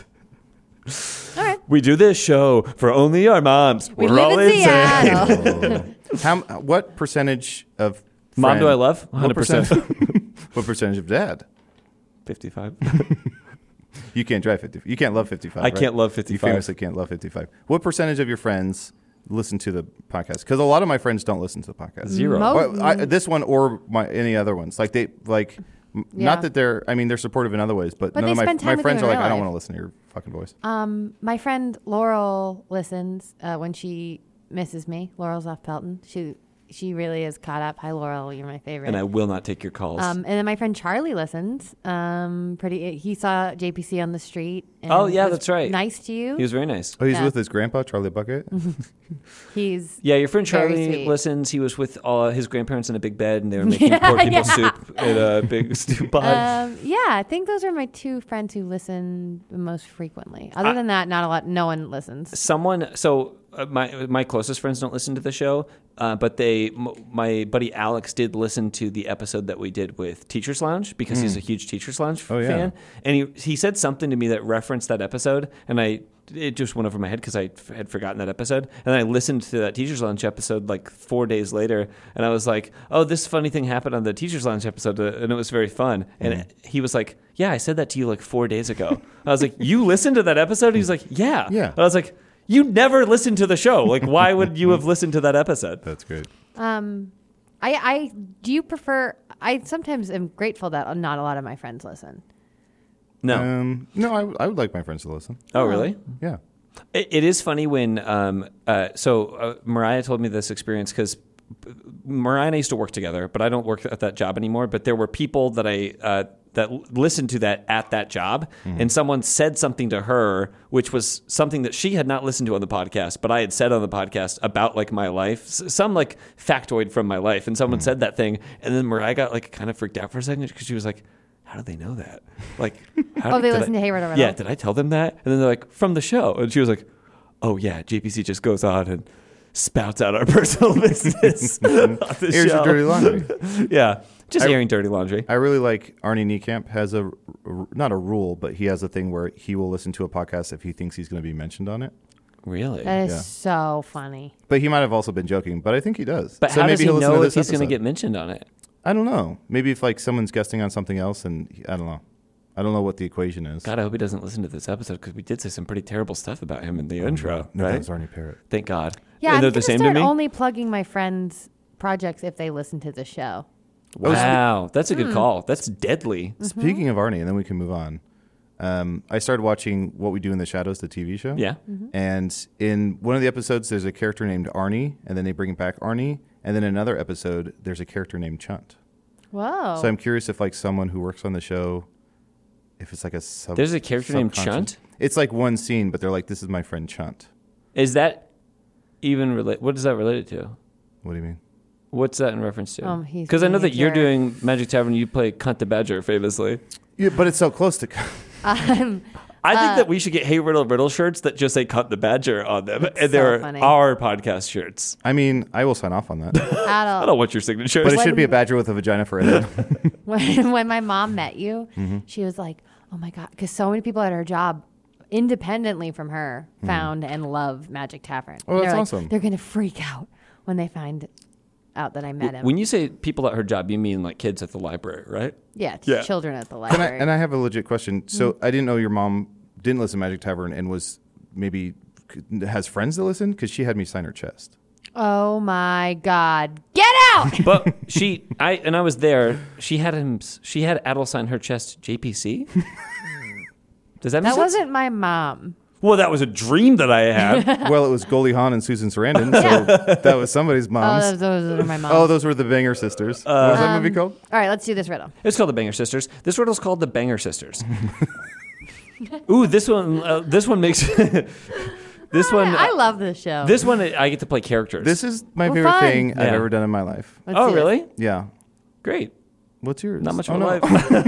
All right. We do this show for only our moms. We We're live all in insane. Seattle. How, what percentage of Mom, friend- do I love? one What hundred percent. percent- What percentage of dad? fifty-five. You can't drive fifty. You can't love fifty-five. I right? can't love You fifty-five. famously can't love fifty-five. What percentage of your friends listen to the podcast? Because a lot of my friends don't listen to the podcast. Zero. Mo- Well, I, this one or my any other ones. Like they like. m Yeah. Not that they're. I mean, they're supportive in other ways, but, But none they of my spend time my with friends you are in like, I real don't life. want to listen to your fucking voice. Um, my friend Laurel listens uh, when she misses me. Laurel's off Pelton. She she really is caught up. Hi, Laurel. You're my favorite. And I will not take your calls. Um, and then my friend Charlie listens. Um, pretty. He saw J P C on the street. And Oh, yeah, was that's right. Nice to you. he was very nice. Oh, he's Yeah. with his grandpa, Charlie Bucket. He's Yeah, your friend Very Charlie sweet. listens. He was with all his grandparents in a big bed, and they were making poor people yeah. soup in a big stew pot. Um, yeah, I think those are my two friends who listen the most frequently. Other I- than that, not a lot. No one listens. Someone, so uh, my my closest friends don't listen to the show, uh, but they m- my buddy Alex did listen to the episode that we did with Teachers Lounge because he's a huge Teachers Lounge Oh, yeah. fan, and he he said something to me that referenced that episode, and I it just went over my head because I f- had forgotten that episode, and then I listened to that Teachers Lounge episode like four days later, and I was like, oh, this funny thing happened on the Teachers Lounge episode, uh, and it was very fun, and Mm. it, he was like, yeah, I said that to you like four days ago. I was like, you listened to that episode? He was like, yeah. Yeah. And I was like, you never listened to the show. Like, why would you have listened to that episode? That's great. Um, I, I do you prefer? I sometimes am grateful that not a lot of my friends listen. No. Um, no, I, w- I would like my friends to listen. Oh, really? Yeah. It, it is funny when, um, uh, so uh, Mariah told me this experience because Mariah and I used to work together, but I don't work at that job anymore. But there were people that I uh, that l- listened to that at that job, and someone said something to her, which was something that she had not listened to on the podcast, but I had said on the podcast about like my life, S- some like factoid from my life, and someone said that thing, and then Mariah got like kind of freaked out for a second because she was like, how did they know that? Like, how Oh, they did listen I- to Hayward or Yeah, Riddle? did I tell them that? And then they're like, from the show. And she was like, oh, yeah, J P C just goes on and spouts out our personal business on the Here's show. your dirty laundry. Yeah, just I- airing dirty laundry. I really like Arnie Niekamp has a, r- not a rule, but he has a thing where he will listen to a podcast if he thinks he's going to be mentioned on it. Really? That is Yeah. so funny. But he might have also been joking, but I think he does. But So how maybe does he he'll listen to know if this he's going to episode. get mentioned on it? I don't know. Maybe if like someone's guesting on something else, and he- I don't know. I don't know what the equation is. God, I hope he doesn't listen to this episode because we did say some pretty terrible stuff about him in the intro, No, right? that was Arnie Parrott. Thank God. Yeah, and I'm they're gonna the same start to me. only plugging my friends' projects if they listen to the show. Wow, that's a good Hmm. call. That's deadly. Mm-hmm. Speaking of Arnie, and then we can move on. Um, I started watching What We Do in the Shadows, the T V show. Yeah. And in one of the episodes, there's a character named Arnie, and then they bring back Arnie. And then another episode, there's a character named Chunt. Whoa. So I'm curious if like someone who works on the show, if it's like a sub. There's a character named subconscious- Chunt? It's like one scene, but they're like, "This is my friend Chunt." Is that even related? What is that related to? What do you mean? What's that in reference to? Um, he's Because I know being a that you're jerk. doing Magic Tavern. You play Cunt the Badger famously. Yeah, but it's so close to. um, I think Uh, that we should get Hey Riddle Riddle shirts that just say Cunt the Badger on them. And so they're funny. our podcast shirts. I mean, I will sign off on that, I Adult. don't want your signature. but it should be a badger with a vagina for a head. when, when my mom met you, Mm-hmm. she was like, "Oh my god," because so many people at her job, independently from her, found and love Magic Tavern. Mm-hmm. Oh, that's They're like, awesome. They're gonna freak out when they find out that I met him. When you say people at her job, you mean like kids at the library, right? yeah, Yeah. children at the And I, library. and I have a legit question. So I didn't know your mom didn't listen to Magic Tavern and was maybe has friends that listen because she had me sign her chest. oh my god, get out! But she, I, and I was there. She had him. She had Adel sign her chest. J P C. Does that make That sense? wasn't my mom. Well, that was a dream that I had. Well, it was Goldie Hawn and Susan Sarandon, so that was somebody's Oh, mom's. those, those are my mom. Oh, those were the Banger Sisters. what was that movie called? All right, let's do this riddle. It's called the Banger Sisters. This riddle's called the Banger Sisters. Ooh, this one. Uh, this one makes. this one. I love this show. This one, I get to play characters. This is my Well, favorite fun. thing I've Yeah. ever done in my life. Let's oh, do this. really? Yeah. Great. What's yours? Not much Oh, of no. a life.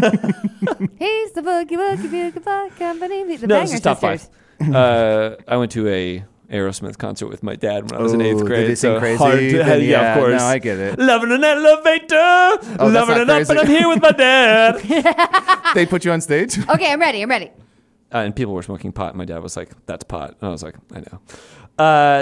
He's the boogie woogie boogie bug company. The no, Banger this is top Sisters. five. uh, I went to a Aerosmith concert with my dad when I was in Oh, eighth did grade. they sing so Crazy? hard to, Then yeah, yeah, of course. no, I get it. Loving an elevator, that's loving not it up, Crazy. and I'm here with my dad. They put you on stage? Okay, I'm ready. I'm ready. Uh, and people were smoking pot. And my dad was like, "That's pot." And I was like, "I know." Uh,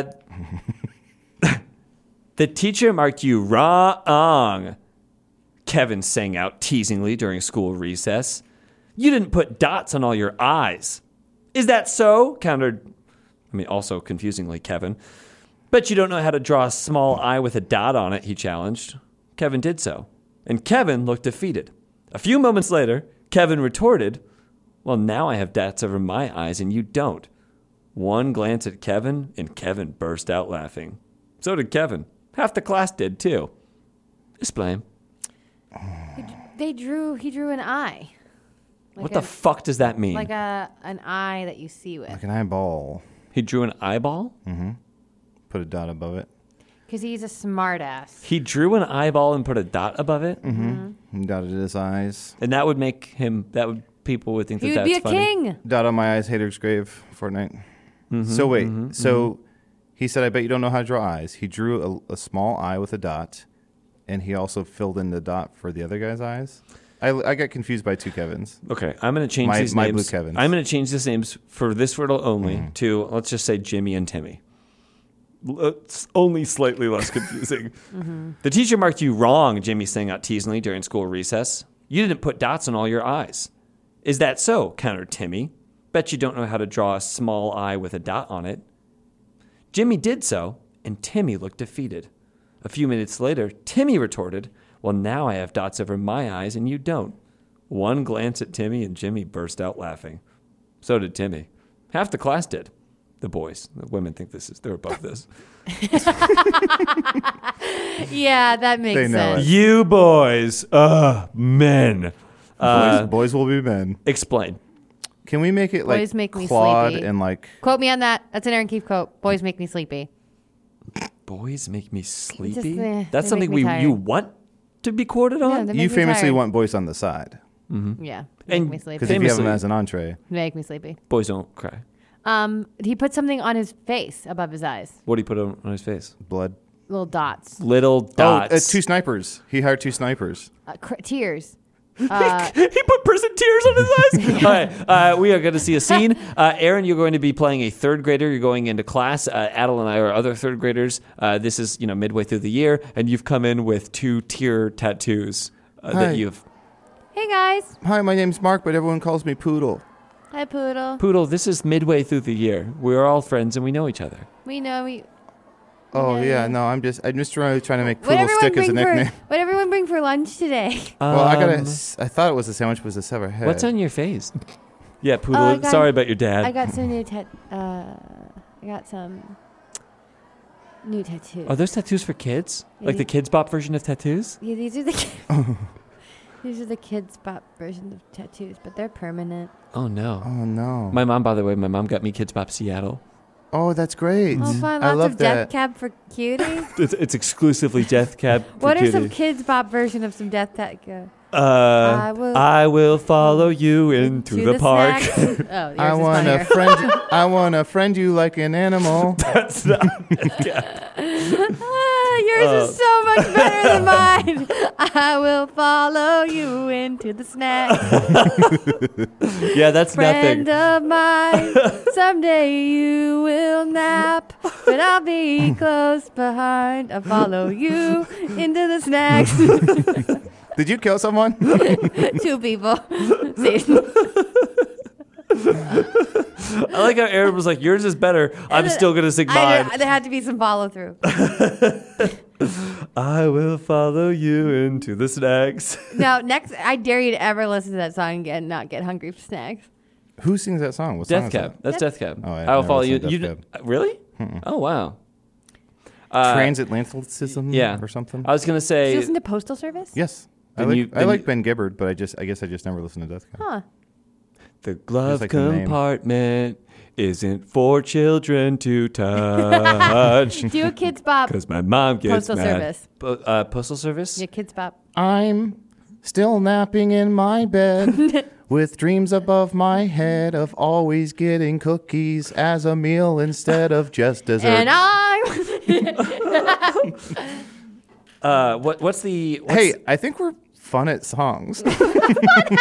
the teacher marked you wrong. Kevin sang out teasingly during school recess. You didn't put dots on all your eyes. Is that so? Countered, I mean, also confusingly, Kevin. Bet you don't know how to draw a small eye with a dot on it, he challenged. Kevin did so. And Kevin looked defeated. A few moments later, Kevin retorted, well, now I have dots over my eyes and you don't. One glance at Kevin, and Kevin burst out laughing. So did Kevin. Half the class did, too. Explain. They drew. He drew an eye. Like What a, the fuck does that mean? Like a an eye that you see with. Like an eyeball. He drew an eyeball? Put a dot above it. Because he's a smartass. He drew an eyeball and put a dot above it? Mm-hmm. And dotted his eyes. And that would make him, that would, people would think He that would that's be a funny. king. Dot on my eyes, Hater's grave, Fortnite. Mm-hmm, so wait, so He said, I bet you don't know how to draw eyes. He drew a, a small eye with a dot, and he also filled in the dot for the other guy's eyes. I, I got confused by two Kevins. Okay, I'm going to change My- these my names. blue Kevins. I'm going to change these names for this riddle only to, let's just say, Jimmy and Timmy. L- It's only slightly less confusing. The teacher marked you wrong, Jimmy sang out teasingly during school recess. You didn't put dots on all your eyes. Is that so? Countered Timmy. Bet you don't know how to draw a small eye with a dot on it. Jimmy did so, and Timmy looked defeated. A few minutes later, Timmy retorted, well, now I have dots over my eyes and you don't. One glance at Timmy and Jimmy burst out laughing. So did Timmy. Half the class did. The boys. The women think this is, they're above this. Yeah, that makes They know sense. it. You boys, uh, men. Uh, boys, boys will be men. explain. Can we make it like Boys make me Claude sleepy. and like Quote me on that. That's an Aaron Keefe quote. Boys make me sleepy. Boys make me sleepy. eh, That's they something make me we tired. you want to be quoted Yeah, on? they you make me famously tired. want boys on the side Yeah, make And- me sleepy. because if you have them Famously. as an entree, Make me sleepy. Boys don't cry. Um, he put something on his face above his eyes. What do you put on, on his face? blood. Little dots. Little dots. Oh, uh, two snipers. He hired two snipers. Uh, cr- tears. he put prison tears on his eyes. All right, uh, we are going to see a scene. Uh, Aaron, you're going to be playing a third grader. You're going into class. Uh, Adel and I are other third graders. Uh, this is you know midway through the year, and you've come in with two tear tattoos uh, Hi. that you've. Hey guys. Hi, my name's Mark, but everyone calls me Poodle. Hi Poodle. Poodle, this is midway through the year. We're all friends and we know each other. We know we. Oh Yeah. yeah, no, I'm just I'm just trying trying to make What Poodle everyone stick as a bring for nickname. what everyone bring for lunch today? Well, I got a Um, s I thought it was a sandwich, but it was a severed head. What's on your face? Yeah, Poodle. Oh, I got- sorry about your dad. I got some new tat. Uh, I got some new tattoos. Are those tattoos for kids? Yeah, Like the yeah. Kids Bop version of tattoos? Yeah, these are the. ki- These are the kids' pop versions of tattoos, but they're permanent. Oh no. Oh no. My mom, by the way, my mom got me Kids Bop Seattle. oh, that's great. Oh, fun! I Lots love of that. Death Cab for Cutie. It's, it's exclusively Death Cab. for What are some Cutie. kids' pop version of some Death Cab? Uh, I I will- will, follow you into To the, park. snacks. Oh, yours I is want to funnier. friend. I want to friend you like an animal. That's not. Ah, yours is so much better than mine. I will follow you into the snack. Yeah, that's Friend nothing. of mine, someday you will nap, but I'll be close behind. I'll follow you into the snacks. Did you kill someone? Two people. See? I like how Aaron was like, yours is better. I'm still going to sing I, mine. there had to be some follow through. I will follow you into the snacks. Now, next, I dare you to ever listen to that song again and not get hungry for snacks. Who sings that song? What song Death is Cab. that? That's Death Cab. Oh, yeah, I will I've follow never you. listened to you Death d- really? Oh, wow. Transatlanticism Yeah. or something? I was going to Did say. you listen to Postal Service? yes. I Then like, you- I then like you- Ben Gibbard, but I just I guess I just never listened to Death Cab. Huh. The glove like the name. compartment isn't for children to touch. Do a kids bop. Because my mom gets Postal mad. Service. Po- uh, Postal Service? Yeah, kids bop. I'm still napping in my bed with dreams above my head of always getting cookies as a meal instead of just dessert. And I. Uh, what, what's the... What's, hey, I think we're fun at songs. We're fun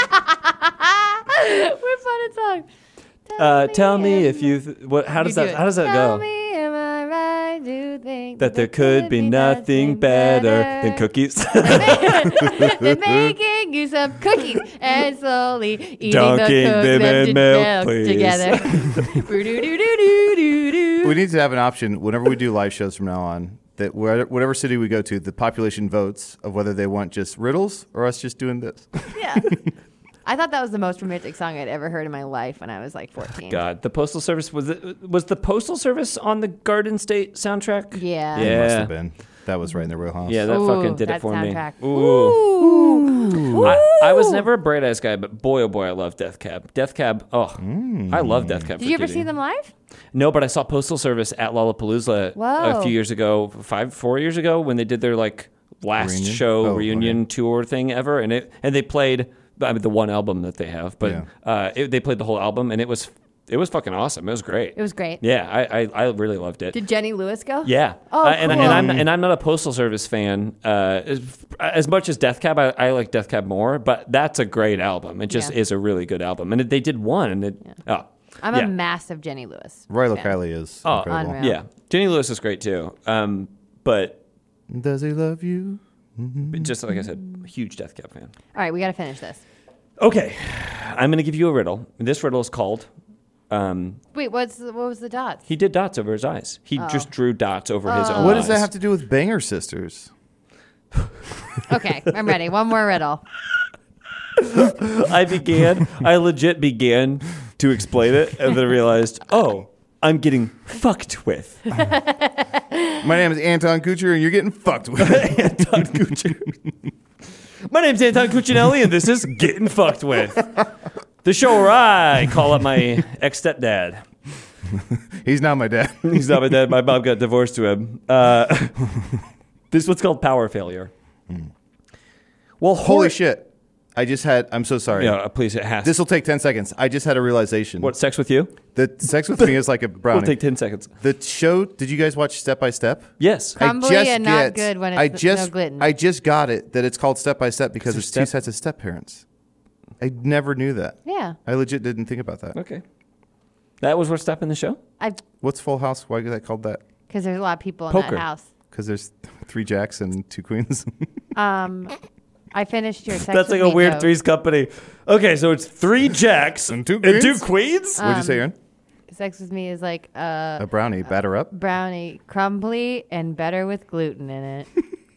at songs. uh, tell me if you... Th- what? How does You do that? it. How does that Tell go? me, am I right to think That there could be nothing better than cookies. than making you some cookies and slowly eating Dunking the cooked them in melted milk, milk please. together. Boo-doo-doo-doo-doo-doo. We need to have an option whenever we do live shows from now on that where- whatever city we go to, the population votes of whether they want just riddles or us just doing this. Yeah. I thought that was the most romantic song I'd ever heard in my life when I was like fourteen. God, the Postal Service was it, was the Postal Service on the Garden State soundtrack? Yeah. Yeah. Must have been. That was right in their wheelhouse. Yeah, that Ooh, fucking did that it for soundtrack. me. Ooh. Ooh. I, I was never a Bright Eyes guy, but boy, oh boy, I love Death Cab. Death Cab, oh, I love Death Cab. Did for you ever Cutie. see them live? No, but I saw Postal Service at Lollapalooza Whoa. a few years ago, five, four years ago, when they did their like last Reunion? show Oh, reunion okay. tour thing ever, and it and they played I mean, the one album that they have, but Yeah. uh, it, they played the whole album, and it was It was fucking awesome. It was great. It was great. Yeah, I, I, I really loved it. Did Jenny Lewis go? Yeah. Oh, uh, and, cool. and I'm and I'm not a Postal Service fan. Uh, as, as much as Death Cab, I, I like Death Cab more. But that's a great album. It just Yeah. is a really good album. And it, they did one. And it, oh, I'm yeah. a massive Jenny Lewis. Rilo fan. Kiley is Oh, incredible. unreal. yeah. Jenny Lewis is great too. Um, but Does he love you? but just like I said, a huge Death Cab fan. All right, we got to finish this. Okay, I'm going to give you a riddle. This riddle is called. Um, Wait, what's the, what was the dots? he did dots over his eyes. He just drew dots over his own. What does that eyes. have to do with Banger Sisters? Okay, I'm ready. One more riddle. I began, I legit began to explain it and then realized, oh, I'm getting fucked with. My name is Anton Kutcher, and you're getting fucked with. Anton Kutcher. My name's Anton Cuccinelli, and this is Getting Fucked With, the show where I call up my ex-stepdad. He's not my dad. He's not my dad. My mom got divorced to him. Uh, this is what's called power failure. Well, Holy hor- shit. I just had, I'm so sorry. Yeah, please, it has. This will take ten seconds. I just had a realization. What, sex with you? The sex with me is like a brownie. We'll take ten seconds. The show, did you guys watch Step by Step? Yes. Crumbly and not good when it's I no just, gluten. I just got it that it's called Step by Step because It's it's a two step- sets of step parents. I never knew that. Yeah, I legit didn't think about that. Okay. That was what's in the show? I What's Full House? Why is that called that? because there's a lot of people in Poker. that house. Because there's three jacks and two queens. Um, I finished your sex That's like with a me weird joke. Three's Company. Okay, so it's three jacks And two and two queens? queens? Um, What'd you say, Aaron? Sex with me is like a A brownie. Batter up. brownie, crumbly and better with gluten in it.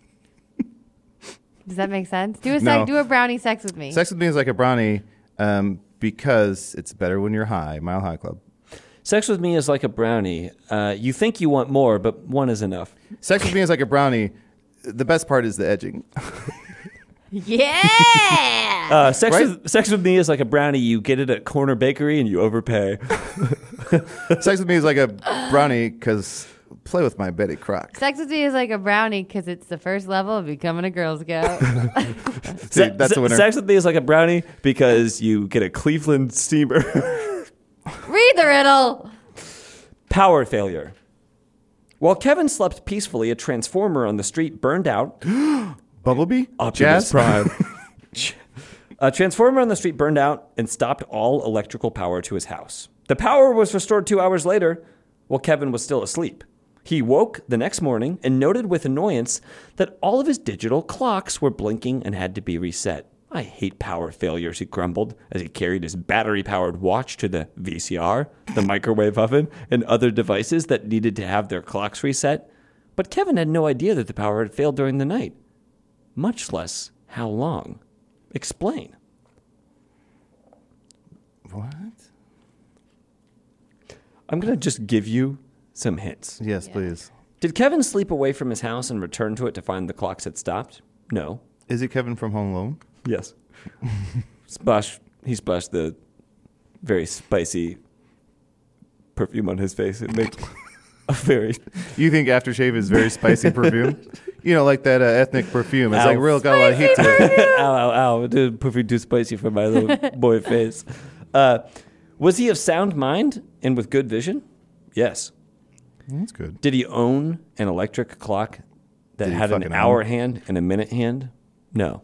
Does that make sense? Do a sec- No. do a brownie sex with me. Sex with me is like a brownie um, because it's better when you're high. Mile High Club. Sex with me is like a brownie. Uh, you think you want more, but one is enough. Sex with me is like a brownie. The best part is the edging. Yeah. Uh, sex, Right? with, sex with me is like a brownie. You get it at Corner Bakery and you overpay. Sex with me is like a brownie because play with my Betty Crock. Sex with me is like a brownie because it's the first level of becoming a Girl Scout. See, that's the winner. Sex with me is like a brownie because you get a Cleveland steamer. Read the riddle. Power failure. While Kevin slept peacefully, a transformer on the street burned out. Bumblebee? Optimus Jazz? Prime. A transformer on the street burned out and stopped all electrical power to his house. The power was restored two hours later while Kevin was still asleep. He woke the next morning and noted with annoyance that all of his digital clocks were blinking and had to be reset. I hate power failures, he grumbled as he carried his battery-powered watch to the V C R, the microwave oven, and other devices that needed to have their clocks reset. But Kevin had no idea that the power had failed during the night, much less how long. Explain. What? I'm going to just give you some hints. Yes, please. Did Kevin sleep away from his house and return to it to find the clocks had stopped? No. Is it Kevin from Home Alone? Yes. Splash. He splashed the very spicy perfume on his face. It makes a very. You think aftershave is very spicy perfume? You know, like that uh, ethnic perfume. It's Ow. like real got a lot of heat to it. ow, ow, ow. It did perfume too spicy for my little boy face. Uh, was he of sound mind and with good vision? Yes. That's good. Did he own an electric clock that Did he had an fucking hour own? hand and a minute hand? No.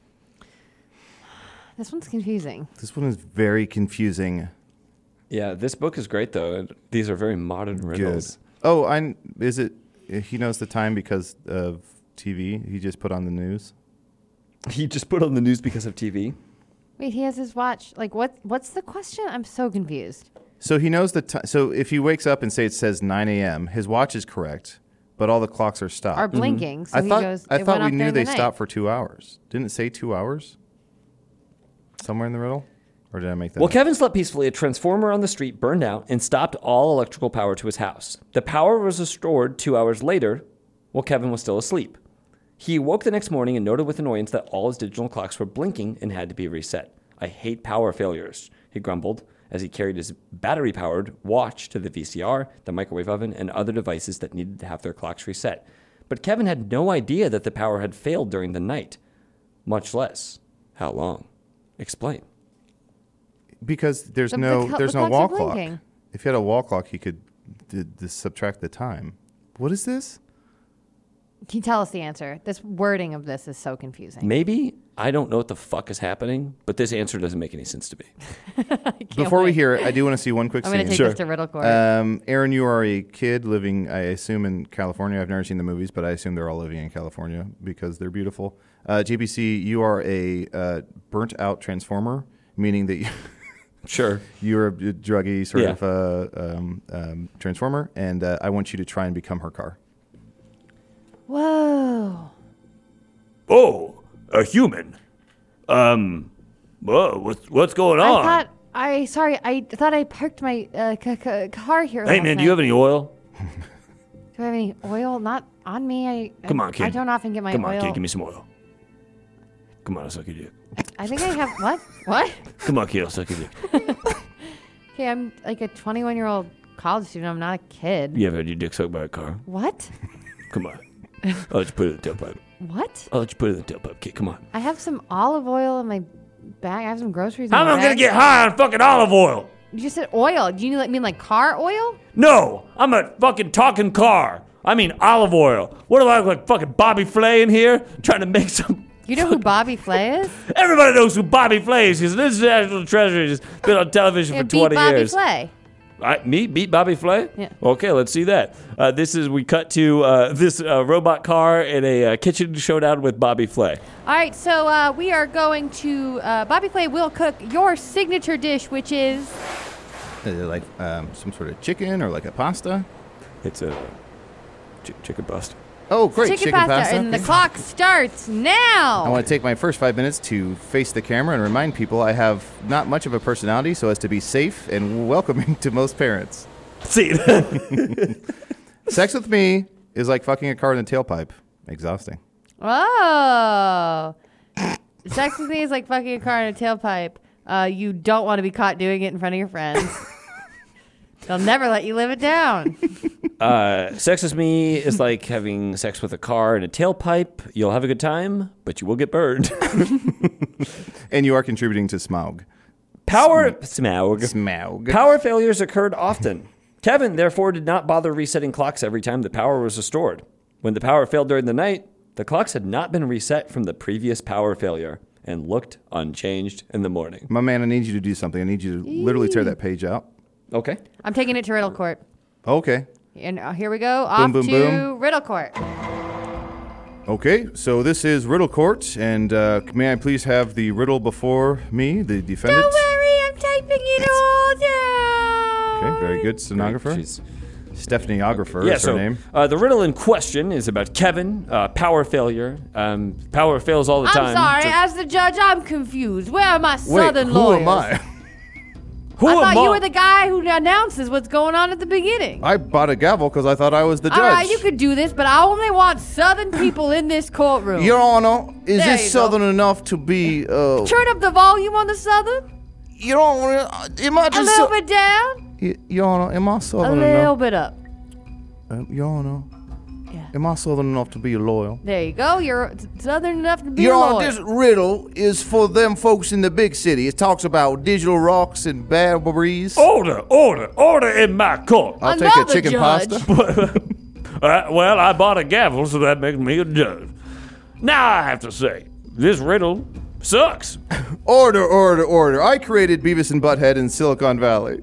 This one's confusing. This one is very confusing. Yeah, this book is great though. and These are very modern Good. riddles. Oh, I is it? He knows the time because of T V. He just put on the news. He just put on the news because of T V. Wait, he has his watch. Like, what? What's the question? I'm so confused. So he knows the time. So if he wakes up and say it says nine a.m., his watch is correct, but all the clocks are stopped. Are blinking. So I he thought goes. I "It thought went we off knew during they the night." stopped for two hours. Didn't it say two hours? Somewhere in the riddle, or did I make that? Well, up? Kevin slept peacefully. A transformer on the street burned out and stopped all electrical power to his house. The power was restored two hours later while Kevin was still asleep. He awoke the next morning and noted with annoyance that all his digital clocks were blinking and had to be reset. I hate power failures, he grumbled as he carried his battery-powered watch to the V C R, the microwave oven, and other devices that needed to have their clocks reset. But Kevin had no idea that the power had failed during the night, much less how long. Explain. Because there's The- no the co- there's the no clocks are wall clock. blinking. If you had a wall clock, you could d- d- subtract the time. What is this? Can you tell us the answer? This wording of this is so confusing. Maybe I don't know what the fuck is happening, but this answer doesn't make any sense to me. Before we wait. hear it, I do want to see one quick I'm scene. going to take Sure. this to Riddle Court. Um, Aaron, you are a kid living, I assume, in California. I've never seen the movies, but I assume they're all living in California because they're beautiful. Uh, J B C, you are a uh, burnt-out transformer, meaning that you Sure. you're a druggy sort Yeah. of uh, um, um, transformer, and uh, I want you to try and become her car. Whoa. Oh, a human. Um, whoa, what's what's going I on? thought, I, sorry, I thought I parked my uh, c- c- car here. Hey last man, do night. you have any oil? Do I have any oil? Not on me. I Come I, on, kid. I don't often get my Come oil. on, kid, give me some oil. Come on, I'll suck your dick. I think I have, what? What? Come on, kid, I'll suck your dick. Okay, I'm like a twenty-one-year-old college student. I'm not a kid. You ever had your dick sucked by a car? What? Come on. I'll let you put it in the tailpipe. What? I'll let you put it in the tailpipe, kid. Come on. I have some olive oil in my bag. I have some groceries in How am my I bag. gonna get high on fucking olive oil? You just said oil. Do you like- mean like car oil? No, I'm a fucking talking car. I mean olive oil. What do I look like, fucking Bobby Flay in here? Trying to make some... You know who Bobby Flay is? Everybody knows who Bobby Flay is. He's an international treasure. He's been on television Yeah, for beat twenty Bobby years. Flay. I, me beat Bobby Flay? Yeah. Okay, let's see that. Uh, this is we cut to uh, this uh, robot car in a uh, kitchen showdown with Bobby Flay. All right, so uh, we are going to uh, Bobby Flay will cook your signature dish, which is Uh, like um, some sort of chicken or like a pasta. It's a ch- chicken bust. Oh, great. chicken, pasta, and the clock starts now. I want to take my first five minutes to face the camera and remind people I have not much of a personality so as to be safe and welcoming to most parents. See, Sex with me is like fucking a car in the tailpipe. Exhausting. Oh, sex with me is like fucking a car in a tailpipe. Uh, you don't want to be caught doing it in front of your friends. They'll never let you live it down. uh, sex with me is like having sex with a car in a tailpipe. You'll have a good time, but you will get burned. And you are contributing to Smaug. Power Smaug. Smaug. Power failures occurred often. Kevin, therefore, did not bother resetting clocks every time the power was restored. When the power failed during the night, the clocks had not been reset from the previous power failure and looked unchanged in the morning. My man, I need you to do something. I need you to literally tear that page out. Okay. I'm taking it to Riddle Court. Okay. And uh, here we go. Off boom, to boom. Riddle Court. Okay, so this is Riddle Court, and uh, may I please have the riddle before me, the defendant? Don't worry, I'm typing it all down. Okay, very good, stenographer. She's- Stephaniographer Yeah, is her so name. uh, the riddle in question is about Kevin, uh, power failure. Um, power fails all the I'm time. sorry, So- as the judge, I'm confused. Where are my Wait, southern who lawyers? am I? Who I am thought I? you were the guy who announces what's going on at the beginning. I bought a gavel because I thought I was the judge. All right, you could do this, but I only want southern people in this courtroom. Your Honor, is There this you go. southern enough to be? Uh, Turn up the volume on the southern. Your Honor, am I A just? little so- bit down. Y- Your Honor, am I A southern little enough? bit up. Uh, Your Honor, Yeah. am I southern enough to be loyal? There you go. You're southern enough to be Your a Honor, lawyer. this riddle is for them folks in the big city. It talks about digital rocks and bad breeze. Order, order, order in my court. I'll take a Another chicken judge. pasta. Uh, well, I bought a gavel, so that makes me a judge. Now I have to say, this riddle sucks. Order, order, order. I created Beavis and Butthead in Silicon Valley.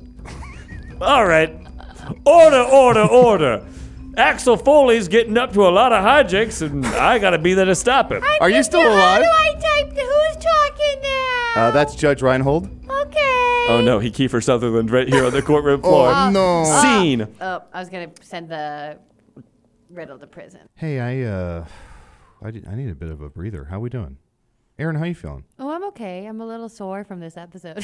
All right. Order, order, order. Axel Foley's getting up to a lot of hijinks, and I gotta be there to stop him. Are you still alive? I type the who's talking now? Uh, that's Judge Reinhold. Okay. Oh no, he Kiefer Sutherland right here on the courtroom floor. Oh, no. Scene. Oh, I was gonna send the riddle to prison. Hey, I uh, I, did, I need a bit of a breather. How we doing? Aaron, how you feeling? Oh, I'm okay. I'm a little sore from this episode.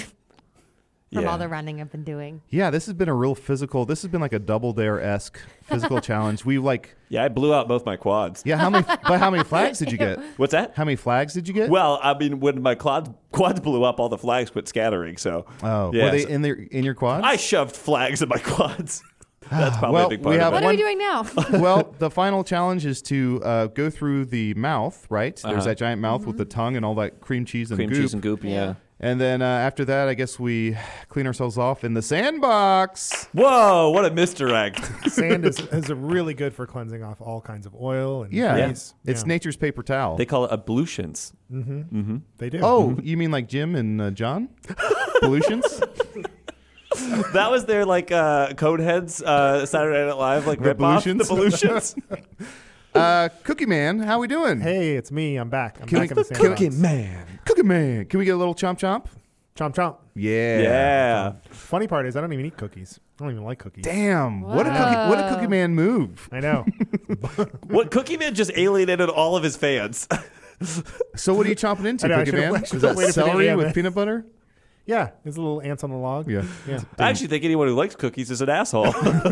From Yeah. all the running I've been doing. Yeah, this has been a real physical. This has been like a double dare-esque physical challenge. We like, Yeah, I blew out both my quads. yeah. How many? But how many flags did you get? What's that? How many flags did you get? Well, I mean, when my quads quads blew up, all the flags quit scattering. So, oh, yeah, were they so- in their in your quads? I shoved flags in my quads. That's probably Well, a big we part have of What it. are one- we doing now? Well, the final challenge is to uh, go through the mouth. Right? There's Uh-huh. that giant mouth with the tongue and all that cream cheese and Cream goop. cheese and goop, yeah. And then uh, after that, I guess we clean ourselves off in the sandbox. Whoa, what a misdirect. Sand is, is really good for cleansing off all kinds of oil and Yeah, grease. it's Yeah. nature's paper towel. They call it ablutions. They do. oh, you mean like Jim and uh, John? Pollutions? That was their like uh, Coneheads uh, Saturday Night Live like rip off. The Ablutions? Ablutions. uh, Cookie Man, how we doing? Hey, it's me. I'm back. I'm Can back we- in the sandbox. Cookie Man. Cookie Man, can we get a little chomp chomp? Chomp chomp. Yeah. Yeah. Funny part is I don't even eat cookies. I don't even like cookies. Damn. What a cookie! What a Cookie Man move. I know. What Cookie Man just alienated all of his fans. So what are you chomping into, I know, I Cookie should've- Man? I Is should've that waited for the celery end. with peanut butter? Yeah, there's little ants on the log. Yeah. Yeah. I actually think anyone who likes cookies is an asshole.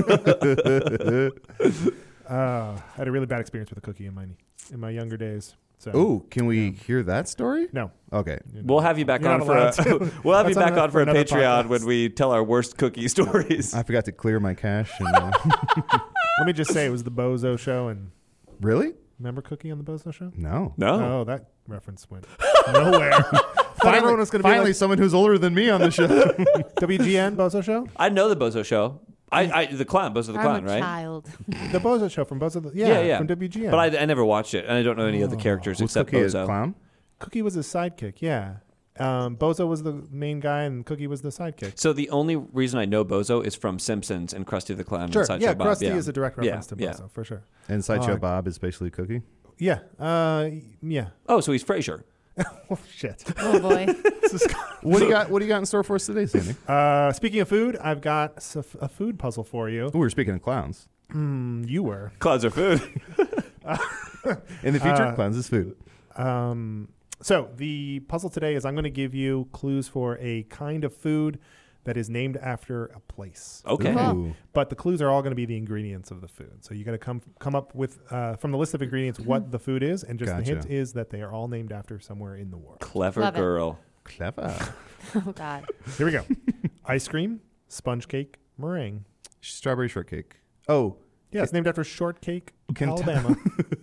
Uh, I had a really bad experience with a cookie in my in my younger days. So Ooh, can we hear that story? no. Okay. We'll have you back You're on not for a, allowed to. we'll have you That's back on on for a another Patreon podcast. when we tell our worst cookie stories. I forgot to clear my cache. And, uh, Let me just say it was the Bozo Show, and really? remember Cookie on the Bozo Show? No. No. Oh, that reference went nowhere. Thought everyone was going to be Finally, like someone who's older than me on the show. W G N Bozo Show. I know the Bozo Show. I, I the clown, Bozo the I'm clown, a right? child. The Bozo Show from Bozo. The, yeah, Yeah, yeah. from W G N. But I, I never watched it, and I don't know any of the characters Was except Cookie a Bozo. clown? Cookie was his sidekick. Yeah. Um, Bozo was the main guy, and Cookie was the sidekick. So the only reason I know Bozo is from Simpsons and Krusty the Clown Sure. and Sideshow Yeah, Bob. Krusty yeah. is a direct Yeah, reference to yeah. Bozo for sure. And Sideshow Uh, Bob is basically Cookie. Yeah. Uh, yeah. Oh, so he's Frasier. Oh shit. Oh boy. What do you got? What do you got in store for us today, Sandy? Uh, speaking of food, I've got s- a food puzzle for you. Oh, we were speaking of clowns. Mm, you were. Clowns are food. In the future, Uh, clowns is food. Um, so the puzzle today is I'm going to give you clues for a kind of food that is named after a place. Okay. Cool. Ooh. But the clues are all going to be the ingredients of the food. So you got to come come up with uh, from the list of ingredients what the food is, and just Gotcha. the hint is that they are all named after somewhere in the world. Clever Love it. girl. Clever. Oh God. Here we go: ice cream, sponge cake, meringue. Strawberry shortcake. Oh, Yeah, it's named after Shortcake, Kentucky. Alabama.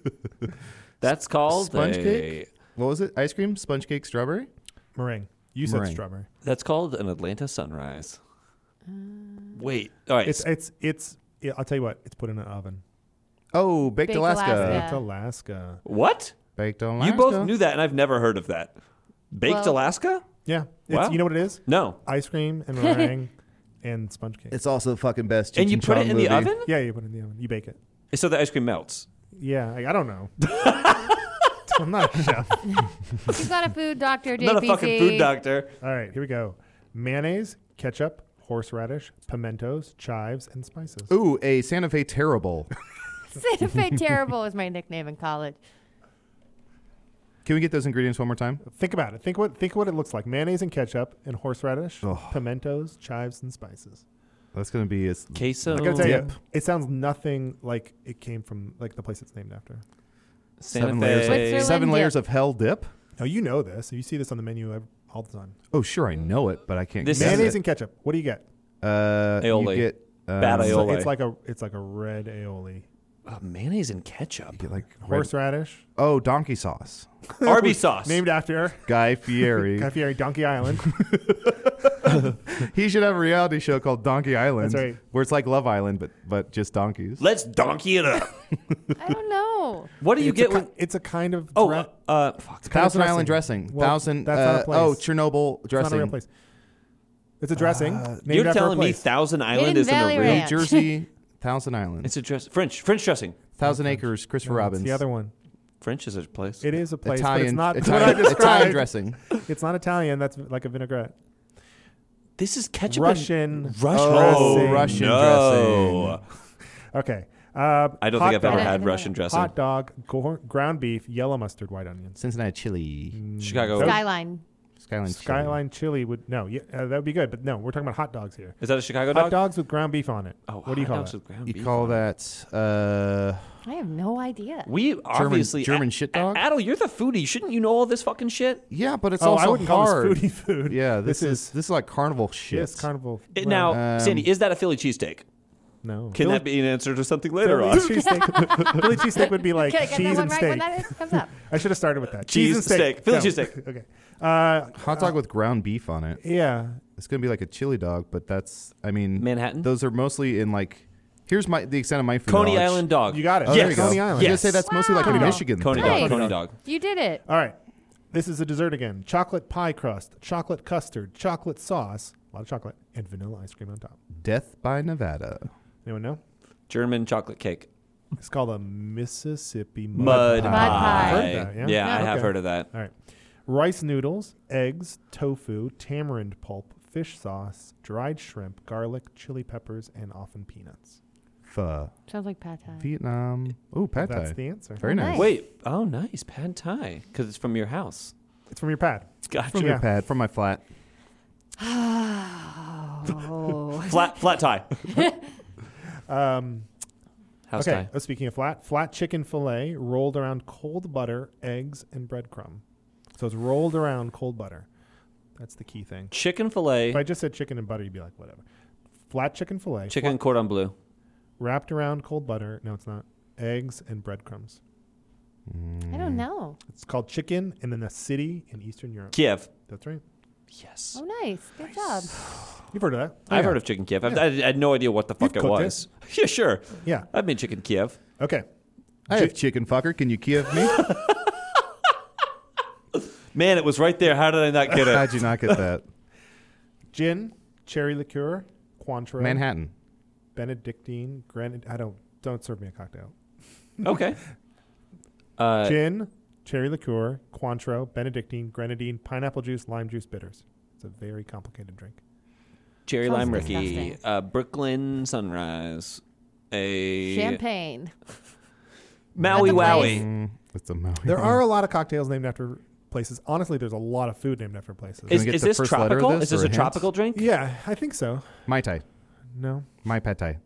That's called Sponge a, cake? What was it? Ice cream, sponge cake, strawberry? Meringue. You said Meringue. strawberry. That's called an Atlanta sunrise. Wait. All right. It's it's it's. Yeah, I'll tell you what. It's put in an oven. Oh, baked, Baked Alaska. Alaska. Baked Alaska. what? Baked Alaska. You both knew that, and I've never heard of that. Baked Well- Alaska? Yeah. It's, Wow. You know what it is? No. Ice cream and meringue and sponge cake. It's also the fucking best. And you Cheech put it Chong in the movie. oven? yeah, you put it in the oven. You bake it. So the ice cream melts. Yeah, I, I don't know. I'm not a chef. You've got a food doctor, I'm J P C. not a fucking food doctor. All right, here we go. Mayonnaise, ketchup, horseradish, pimentos, chives, and spices. Ooh, a Santa Fe Terrible. Santa Fe Terrible was my nickname in college. Can we get those ingredients one more time? Think about it. Think what think what it looks like. Mayonnaise and ketchup and horseradish, Ugh. pimentos, chives, and spices. That's going to be a s- Queso. I gotta tell Dip. you, it sounds nothing like it came from like the place it's named after. Santa seven Fe. layers, Switzerland of, seven dip. layers of hell dip. Now you know this. You see this on the menu ev- all the time. Oh, sure, I know it, but I can't. This guess Mayonnaise it. and ketchup. What do you get? Uh, Aioli. You get uh, Bad So aioli. it's like a it's like a red aioli. Oh, mayonnaise and ketchup. You get like red- Horseradish, Oh, donkey sauce. Arby's sauce. named after Guy Fieri. Guy Fieri, Donkey Island. He should have a reality show called Donkey Island. That's right. Where it's like Love Island, but but just donkeys. Let's donkey it up. I don't know. What do you it's get a, when? ki- it's a kind of Oh, dre- uh, uh, fuck. kind of Thousand Island dressing. Well, Thousand. that's not a uh, place. Oh, Chernobyl It's dressing. not a real place. It's a dressing. named You're after a telling me place. Thousand Island Hidden isn't Valley a real? Ranch. New Jersey, Thousand Island. It's a dress. French. French dressing. Thousand Acres, Christopher No, it's Robbins. the other one. French is a place. It is a place, Italian, but it's not Italian, what I described. Italian dressing. It's not Italian. That's like a vinaigrette. This is ketchup. Russian. And, Russian. Oh, dressing. Russian no. Okay. Uh, I don't hot think I've ever dog, had Russian dressing. Hot dog, gor- ground beef, yellow mustard, white onions. Cincinnati chili. Chicago. That- Skyline. Skyline, Skyline chili would no. Yeah, uh, that would be good, but no. We're talking about hot dogs here. Is that a Chicago Hot dog? dogs with ground beef on it. Oh, what do you hot call dogs it? with ground chili. You beef call on it. that uh, I have no idea. We obviously German shit dog? Adel, you're the foodie. Shouldn't you know all this fucking shit? yeah, but it's Oh, also I wouldn't hard. call this foodie food. Yeah, this, This is, is- this is like carnival shit. Yes, carnival. It- well, now, Um, Sandy, is that a Philly cheesesteak? No. Can Philly, that be an answer to something later Philly on? cheesesteak. Philly cheesesteak would be like Can I get cheese that one and right steak. when that is, comes up? I should have started with that. Cheese and steak. steak. Philly Go. cheesesteak. Okay. Uh, Hot dog with ground beef on it. yeah. It's gonna be like a chili dog, but that's I mean Manhattan? Those are mostly in like. Here's my the extent of my food Coney knowledge. Island dog. You got it. Oh, Yes. there you go. Coney Island. I was gonna Yes. say that's mostly like a Wow. Michigan. Coney thing. dog. Nice. Coney dog. You did it. All right. This is a dessert again. Chocolate pie crust, chocolate custard, chocolate sauce, a lot of chocolate, and vanilla ice cream on top. Death by Nevada. Anyone know? German chocolate cake. It's called a Mississippi mud, Mud pie. Mud pie. Heard that, yeah? yeah, I Yeah. have Okay. heard of that. All right. Rice noodles, eggs, tofu, tamarind pulp, fish sauce, dried shrimp, garlic, chili peppers, and often peanuts. Pho. Sounds like pad thai. Vietnam. Oh, pad That's thai. the answer. Very Oh, nice. nice. Wait. Oh, nice. Pad Thai. Because it's from your house. It's from your pad. Gotcha. From Yeah. your pad, from my flat. Oh. Flat, flat tie. Um, House okay. tie. Oh, speaking of flat, flat chicken fillet rolled around cold butter, eggs, and breadcrumb. So it's rolled around cold butter. That's the key thing. Chicken fillet. If I just said chicken and butter, you'd be like, whatever. Flat chicken fillet. Chicken flat- cordon bleu. wrapped around cold butter. No, it's not. Eggs and breadcrumbs. I don't know. It's called chicken, and then a city in Eastern Europe. Kiev. That's right. Yes. Oh, nice. Good job. You've heard of that? I've heard of chicken Kiev. I've, I had no idea what the fuck You've it cooked was. Yeah, sure. Yeah. I've made chicken Kiev. Okay. I have chicken fucker. Can you Kiev me? Man, it was right there. How did I not get it? How'd you not get that? Gin, cherry liqueur, Cointreau, Manhattan. Benedictine, granite. I don't. Don't serve me a cocktail. Okay. Uh, Gin, cherry liqueur, Cointreau, Benedictine, grenadine, pineapple juice, lime juice, bitters. It's a very complicated drink. Cherry Sounds Lime Ricky. disgusting. Uh, Brooklyn Sunrise. A Champagne. Maui That's a place. Wowie. Mm, it's a Maui. There are a lot of cocktails named after places. Honestly, there's a lot of food named after places. Is, we get is the this first letter of tropical? this Is this or a a hint? tropical drink? Yeah, I think so. Mai Tai. No. My pad thai.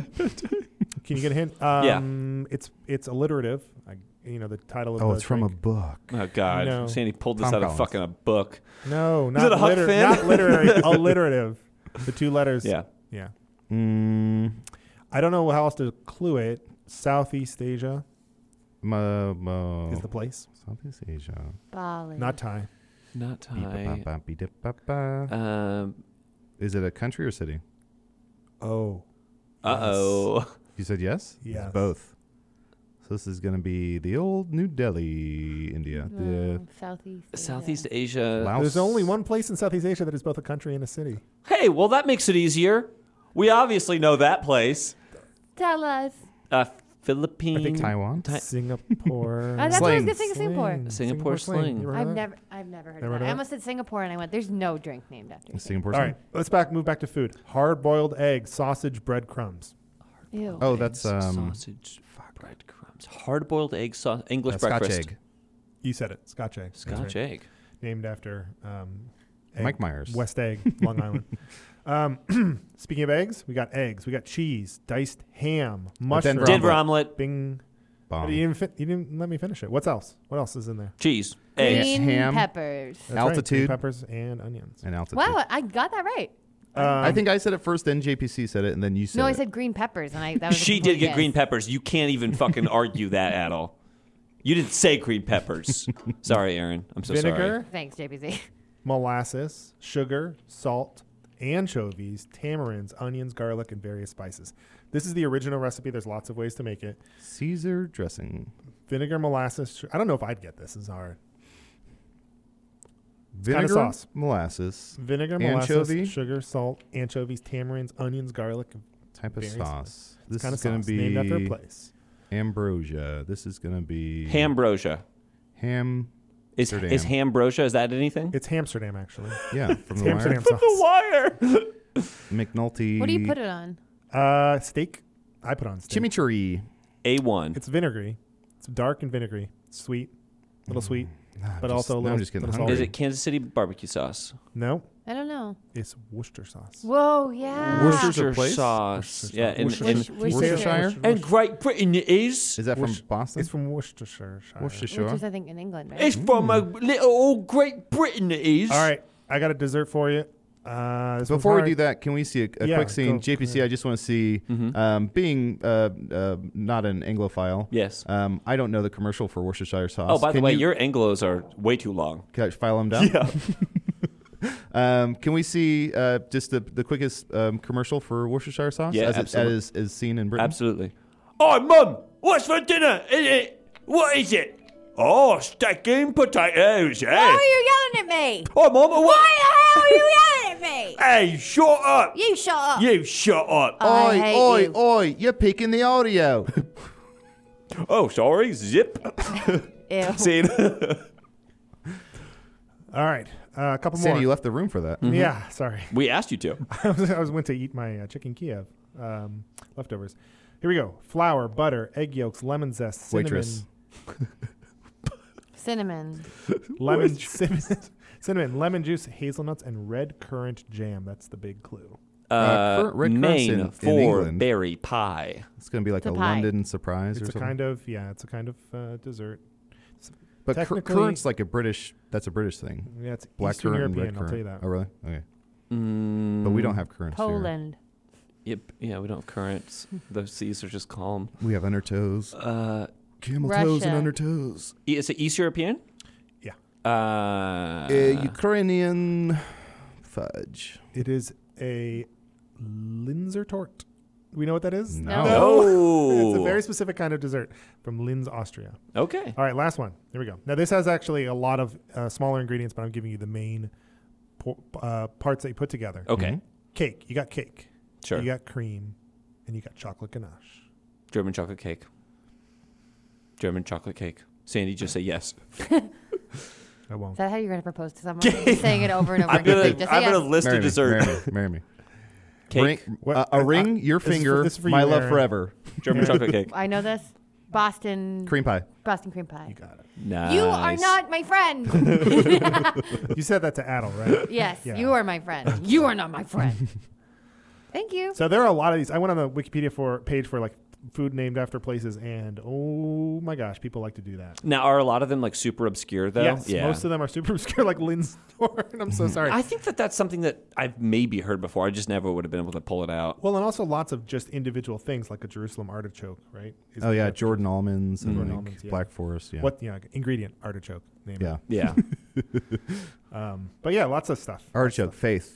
Can you get a hint? Um, yeah. It's it's alliterative. I, you know the title of Oh, the it's from a drink. book. Oh, God. No. Sandy pulled this Tom out of Collins. fucking a book. No, Is not, it a Huck liter- Finn? not literary. Alliterative. The two letters. Yeah. Yeah. Mm, I don't know how else to clue it. Southeast Asia ma, ma, is the place. Southeast Asia. Bali. Not Thai. Not Thai. Beep-a-ba-ba-beep-a-ba. Um, Is it a country or city? Oh. uh-oh. You said yes? Yes. It's both. So this is going to be the old New Delhi, India. No, The Southeast. Asia. Southeast Asia. Laos. There's only one place in Southeast Asia that is both a country and a city. Hey, well, that makes it easier. We obviously know that place. Tell us. Uh, Philippines. I think Taiwan. Ti- Singapore. Oh, that's what I was Sling. going to say. Singapore. Sling. Singapore sling. You ever heard I've of that? never, I've never heard Never of heard that. I of almost said Singapore, and I went, "There's no drink named after." it." Singapore. All right, let's back move back to food. Hard-boiled egg, sausage, breadcrumbs. Ew. Oh, that's Eggs, um, sausage, breadcrumbs, hard-boiled egg sauce, English uh, Scotch breakfast, egg. You said it. Scotch egg. That's Scotch right. egg. Named after um, egg. Mike Myers. West Egg, Long Island. Um, speaking of eggs, we got eggs. We got cheese, diced ham, mushroom. Denver Denver omelet. omelet, Bing. Bomb. You didn't, fin- you didn't let me finish it. What else? What else is in there? cheese, eggs. Green ham. peppers. That's right, green Altitude. peppers, and onions. And altitude. Wow, I got that right. Um, I think I said it first, then J P C said it, and then you said No, I it. said green peppers, and I that was a She complete did get guess. green peppers. You can't even fucking argue that at all. You didn't say green peppers. Sorry, Aaron. I'm so vinegar, sorry. Thanks, J P C. molasses, sugar, salt, anchovies, tamarinds, onions, garlic, and various spices. This is the original recipe. There's lots of ways to make it. Caesar dressing. Vinegar, molasses. Su- I don't know if I'd get this. This is hard. Vinegar, sauce. molasses, Vinegar, Anchovy? molasses, sugar, salt, anchovies, tamarinds, onions, garlic. type of Various- sauce. This kind is of going sauce to be named after a place. ambrosia. This is going to be Hambrosia. ham. Is Amsterdam. is Hambrosia? Is that anything? It's Amsterdam, actually. Yeah, from It's the Amsterdam wire. sauce. wire. McNulty. What do you put it on? Uh, steak. I put on steak. Chimichurri. A one. It's vinegary. It's dark and vinegary. It's sweet, a little sweet, but just- also a now little. I'm just getting little hungry. Is salty. it Kansas City barbecue sauce? No, I don't know. it's Worcester sauce. Whoa, yeah. Worcester's a Worcestershire place? sauce. Worcestershire Yeah, sauce. in, Worcestershire. in, Worcestershire. Worcestershire. and Great Britain it is. Is that from Worc- Boston? It's from Worcestershire. Worcestershire. Which is, I think, in England, right? It's from a little old Great Britain it is. All right, I got a dessert for you. Uh, this Before we one's do that, can we see a, a Yeah, quick scene? go- J P C, go I just want to see, Mhm. um, being uh, uh, not an Anglophile. Yes. Um, I don't know the commercial for Worcestershire sauce. Oh, by the Can way, you, your Anglos are way too long. Can I file them down? Yeah. Um, can we see uh, just the, the quickest um, commercial for Worcestershire sauce? Yeah, as, it, absolutely. as is seen in Britain? Absolutely. Oh, Mum, what's for dinner? Is it? What is it? Oh, stacking potatoes, eh? Why are you yelling at me? Oh, Mum, what? Why the hell are you yelling at me? Hey, shut up. You shut up. You shut up. I Oi, hate oi, you. oi, you're peeking the audio. Oh, sorry, zip. Ew. See? All right, uh, a couple Sandy, more. you left the room for that. Yeah, sorry. We asked you to. I was, I was went to eat my uh, chicken Kiev um, leftovers. Here we go: flour, butter, egg yolks, lemon zest, cinnamon, Waitress. Cinnamon. lemon, cinnamon, cinnamon, lemon juice, hazelnuts, and red currant jam. That's the big clue. Uh, cur- red currants Maine in- in for England. berry pie. It's going to be like It's a a pie. London surprise It's or a something. kind of yeah, it's a kind of uh, dessert. but cur- technically- currant's like a British, that's a British thing. Yeah, it's Black Eastern currant and European. red I'll currant. tell you that. Oh, really? Okay. Mm, But we don't have currants here. Poland. Yep. Yeah, we don't have currents. The seas are just calm. We have undertows. Uh, Camel toes and Russia. undertows. e- is it East European? Yeah. Uh, Uh, Ukrainian fudge. It is a Linzer tort. We know what that is? No. No. It's a very specific kind of dessert from Linz, Austria. Okay. All right, last one. Here we go. Now, this has actually a lot of uh, smaller ingredients, but I'm giving you the main po- uh, parts that you put together. Okay. Mhm. Cake. You got cake. Sure. You got cream, and you got chocolate ganache. German chocolate cake. German chocolate cake. Sandy, just say yes. I won't. Is that how you're going to propose to someone? Just saying it over and over I'm again. gonna, Like, just I'm say yes. gonna list Marry a me, dessert. Marry me. Marry me. Cake. Ring, What- uh, a uh, ring, your this is for- finger, this is for my you, love Aaron. forever. German chocolate cake. I know this. Boston. Cream pie. Boston cream pie. You got it. Nice. You are not my friend. You said that to Adel, right? Yes, Yeah. you are my friend. You are not my friend. Thank you. So there are a lot of these. I went on the Wikipedia for page for like food named after places, and oh my gosh, people like to do that. Now, are a lot of them like super obscure though? Yes, yeah. most of them are super obscure, like Lynn's store. And I'm so sorry. I think that that's something that I've maybe heard before. I just never would have been able to pull it out. well, and also lots of just individual things, like a Jerusalem artichoke, right? Is Oh, named yeah. after- Jordan almonds and Jordan like almonds, yeah. Black Forest. Yeah. What? Yeah, ingredient artichoke. Name Yeah. Yeah. It. Um, but yeah, lots of stuff. Artichoke, faith.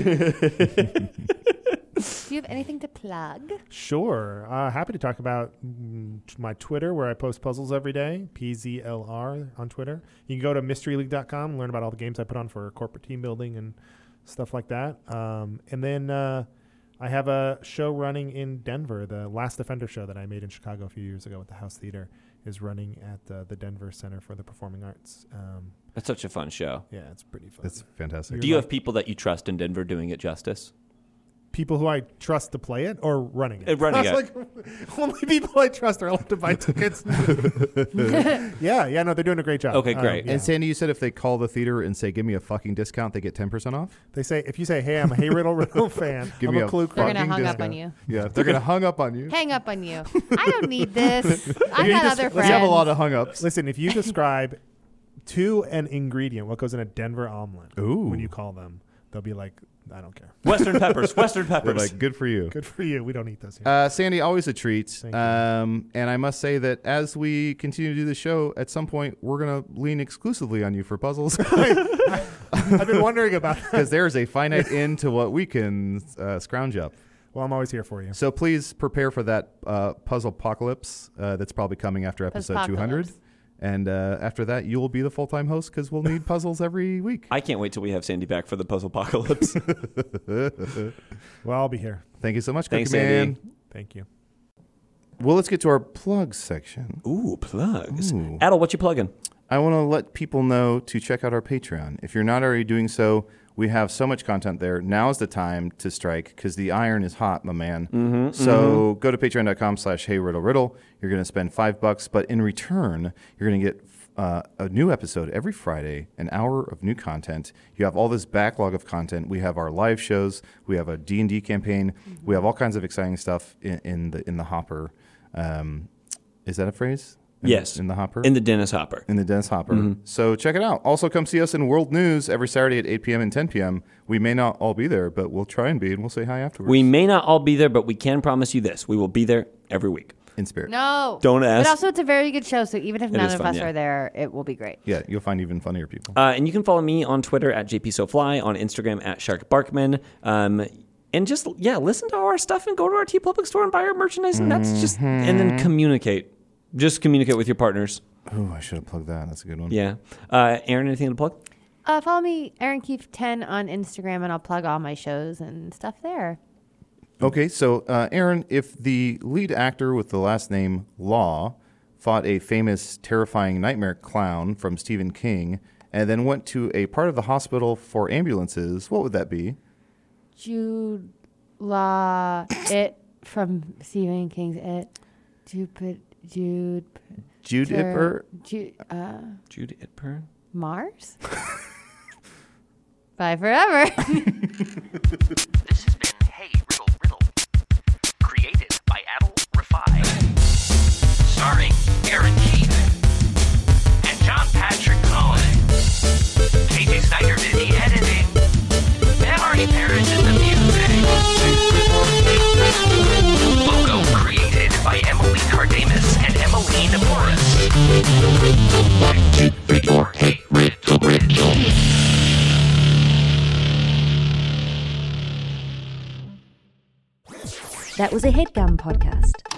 Do you have anything to plug? Sure. Uh, happy to talk about mm, t- my Twitter, where I post puzzles every day, P Z L R on Twitter. You can go to mystery league dot com and learn about all the games I put on for corporate team building and stuff like that. Um, and then uh, I have a show running in Denver. The Last Offender show that I made in Chicago a few years ago at the House Theater is running at uh, the Denver Center for the Performing Arts. Um, That's such a fun show. yeah, it's pretty fun. It's fantastic. Do you have people that you trust in Denver doing it justice? People who I trust to play it or running it? Uh, running I was it. like, only people I trust are allowed to buy tickets. yeah, yeah, no, they're doing a great job. Okay, Um, great. yeah. And Sandy, you said if they call the theater and say, give me a fucking discount, they get ten percent off? They say if you say, "Hey, I'm a Hey Riddle Riddle fan," Give I'm me a a Clue They're Clue. gonna Fucking hung up discount. on you. Yeah, they're going to hung up on you. Hang up on you. I don't need this. I You got just- other let's friends. We have a lot of hung ups. Listen, if you describe to an ingredient what goes in a Denver omelet, Ooh. when you call them, they'll be like, "I don't care." Western peppers. Western They're peppers. like, good for you. Good for you. We don't eat those here. Uh, Sandy, always a treat. Thank you. Um, and I must say that as we continue to do the show, at some point, we're going to lean exclusively on you for puzzles I've been wondering about that. because there is a finite end to what we can uh, scrounge up. Well, I'm always here for you. So please prepare for that uh, puzzle apocalypse uh, that's probably coming after episode two hundred. Puzzpocalypse. And uh, after that, you will be the full-time host because we'll need puzzles every week. I can't wait till we have Sandy back for the puzzle apocalypse. Well, I'll be here. Thank you so much, Thanks, Cookie Man. Andy. Thank you. Well, let's get to our plugs section. Ooh, plugs. Ooh. Adel, what you plugging? I want to let people know to check out our Patreon. If you're not already doing so, we have so much content there. Now is the time to strike because the iron is hot, my man. Mm-hmm, so go to patreon.com slash hey riddle riddle. You're going to spend five bucks, but in return, you're going to get uh, a new episode every Friday, an hour of new content. You have all this backlog of content. We have our live shows. We have a D and D campaign. We have all kinds of exciting stuff in, in the in the hopper. Um, is that a phrase? In, Yes. In the Hopper? In the Dennis Hopper. In the Dennis Hopper. Mm-hmm. So check it out. Also, come see us in World News every Saturday at eight p.m. and ten p.m. We may not all be there, but we'll try and be, and we'll say hi afterwards. We may not all be there, but we can promise you this. We will be there every week. In spirit. No. Don't ask. But also, it's a very good show, so even if It none is of fun, us yeah. are there, it will be great. Yeah, you'll find even funnier people. Uh, and you can follow me on Twitter at J P So Fly, on Instagram at Shark Barkman. Um, and just, yeah, listen to our stuff and go to our T Public store and buy our merchandise. And that's just, and then communicate. Just communicate with your partners. Oh, I should have plugged that. That's a good one. Yeah. Uh, Aaron, anything to plug? Uh, follow me, Aaron Keefe ten on Instagram, and I'll plug all my shows and stuff there. Okay, so uh, Aaron, if the lead actor with the last name Law fought a famous, terrifying nightmare clown from Stephen King and then went to a part of the hospital for ambulances, what would that be? Jude Law, It from Stephen King's It. Jude, Jude, Jude Ipper? Jude, uh, Jude Itper? Mars? Bye forever. This has been Hey Riddle Riddle. Created by Adel Rafai. Starring Aaron Keefe and John Patrick Cohen. K J Snyder did the editing. And Marty Parrish did the music. Logo created by Emily Cardamus and Emmeline Morris. For Hey Riddle Riddle. That was a HeadGum podcast.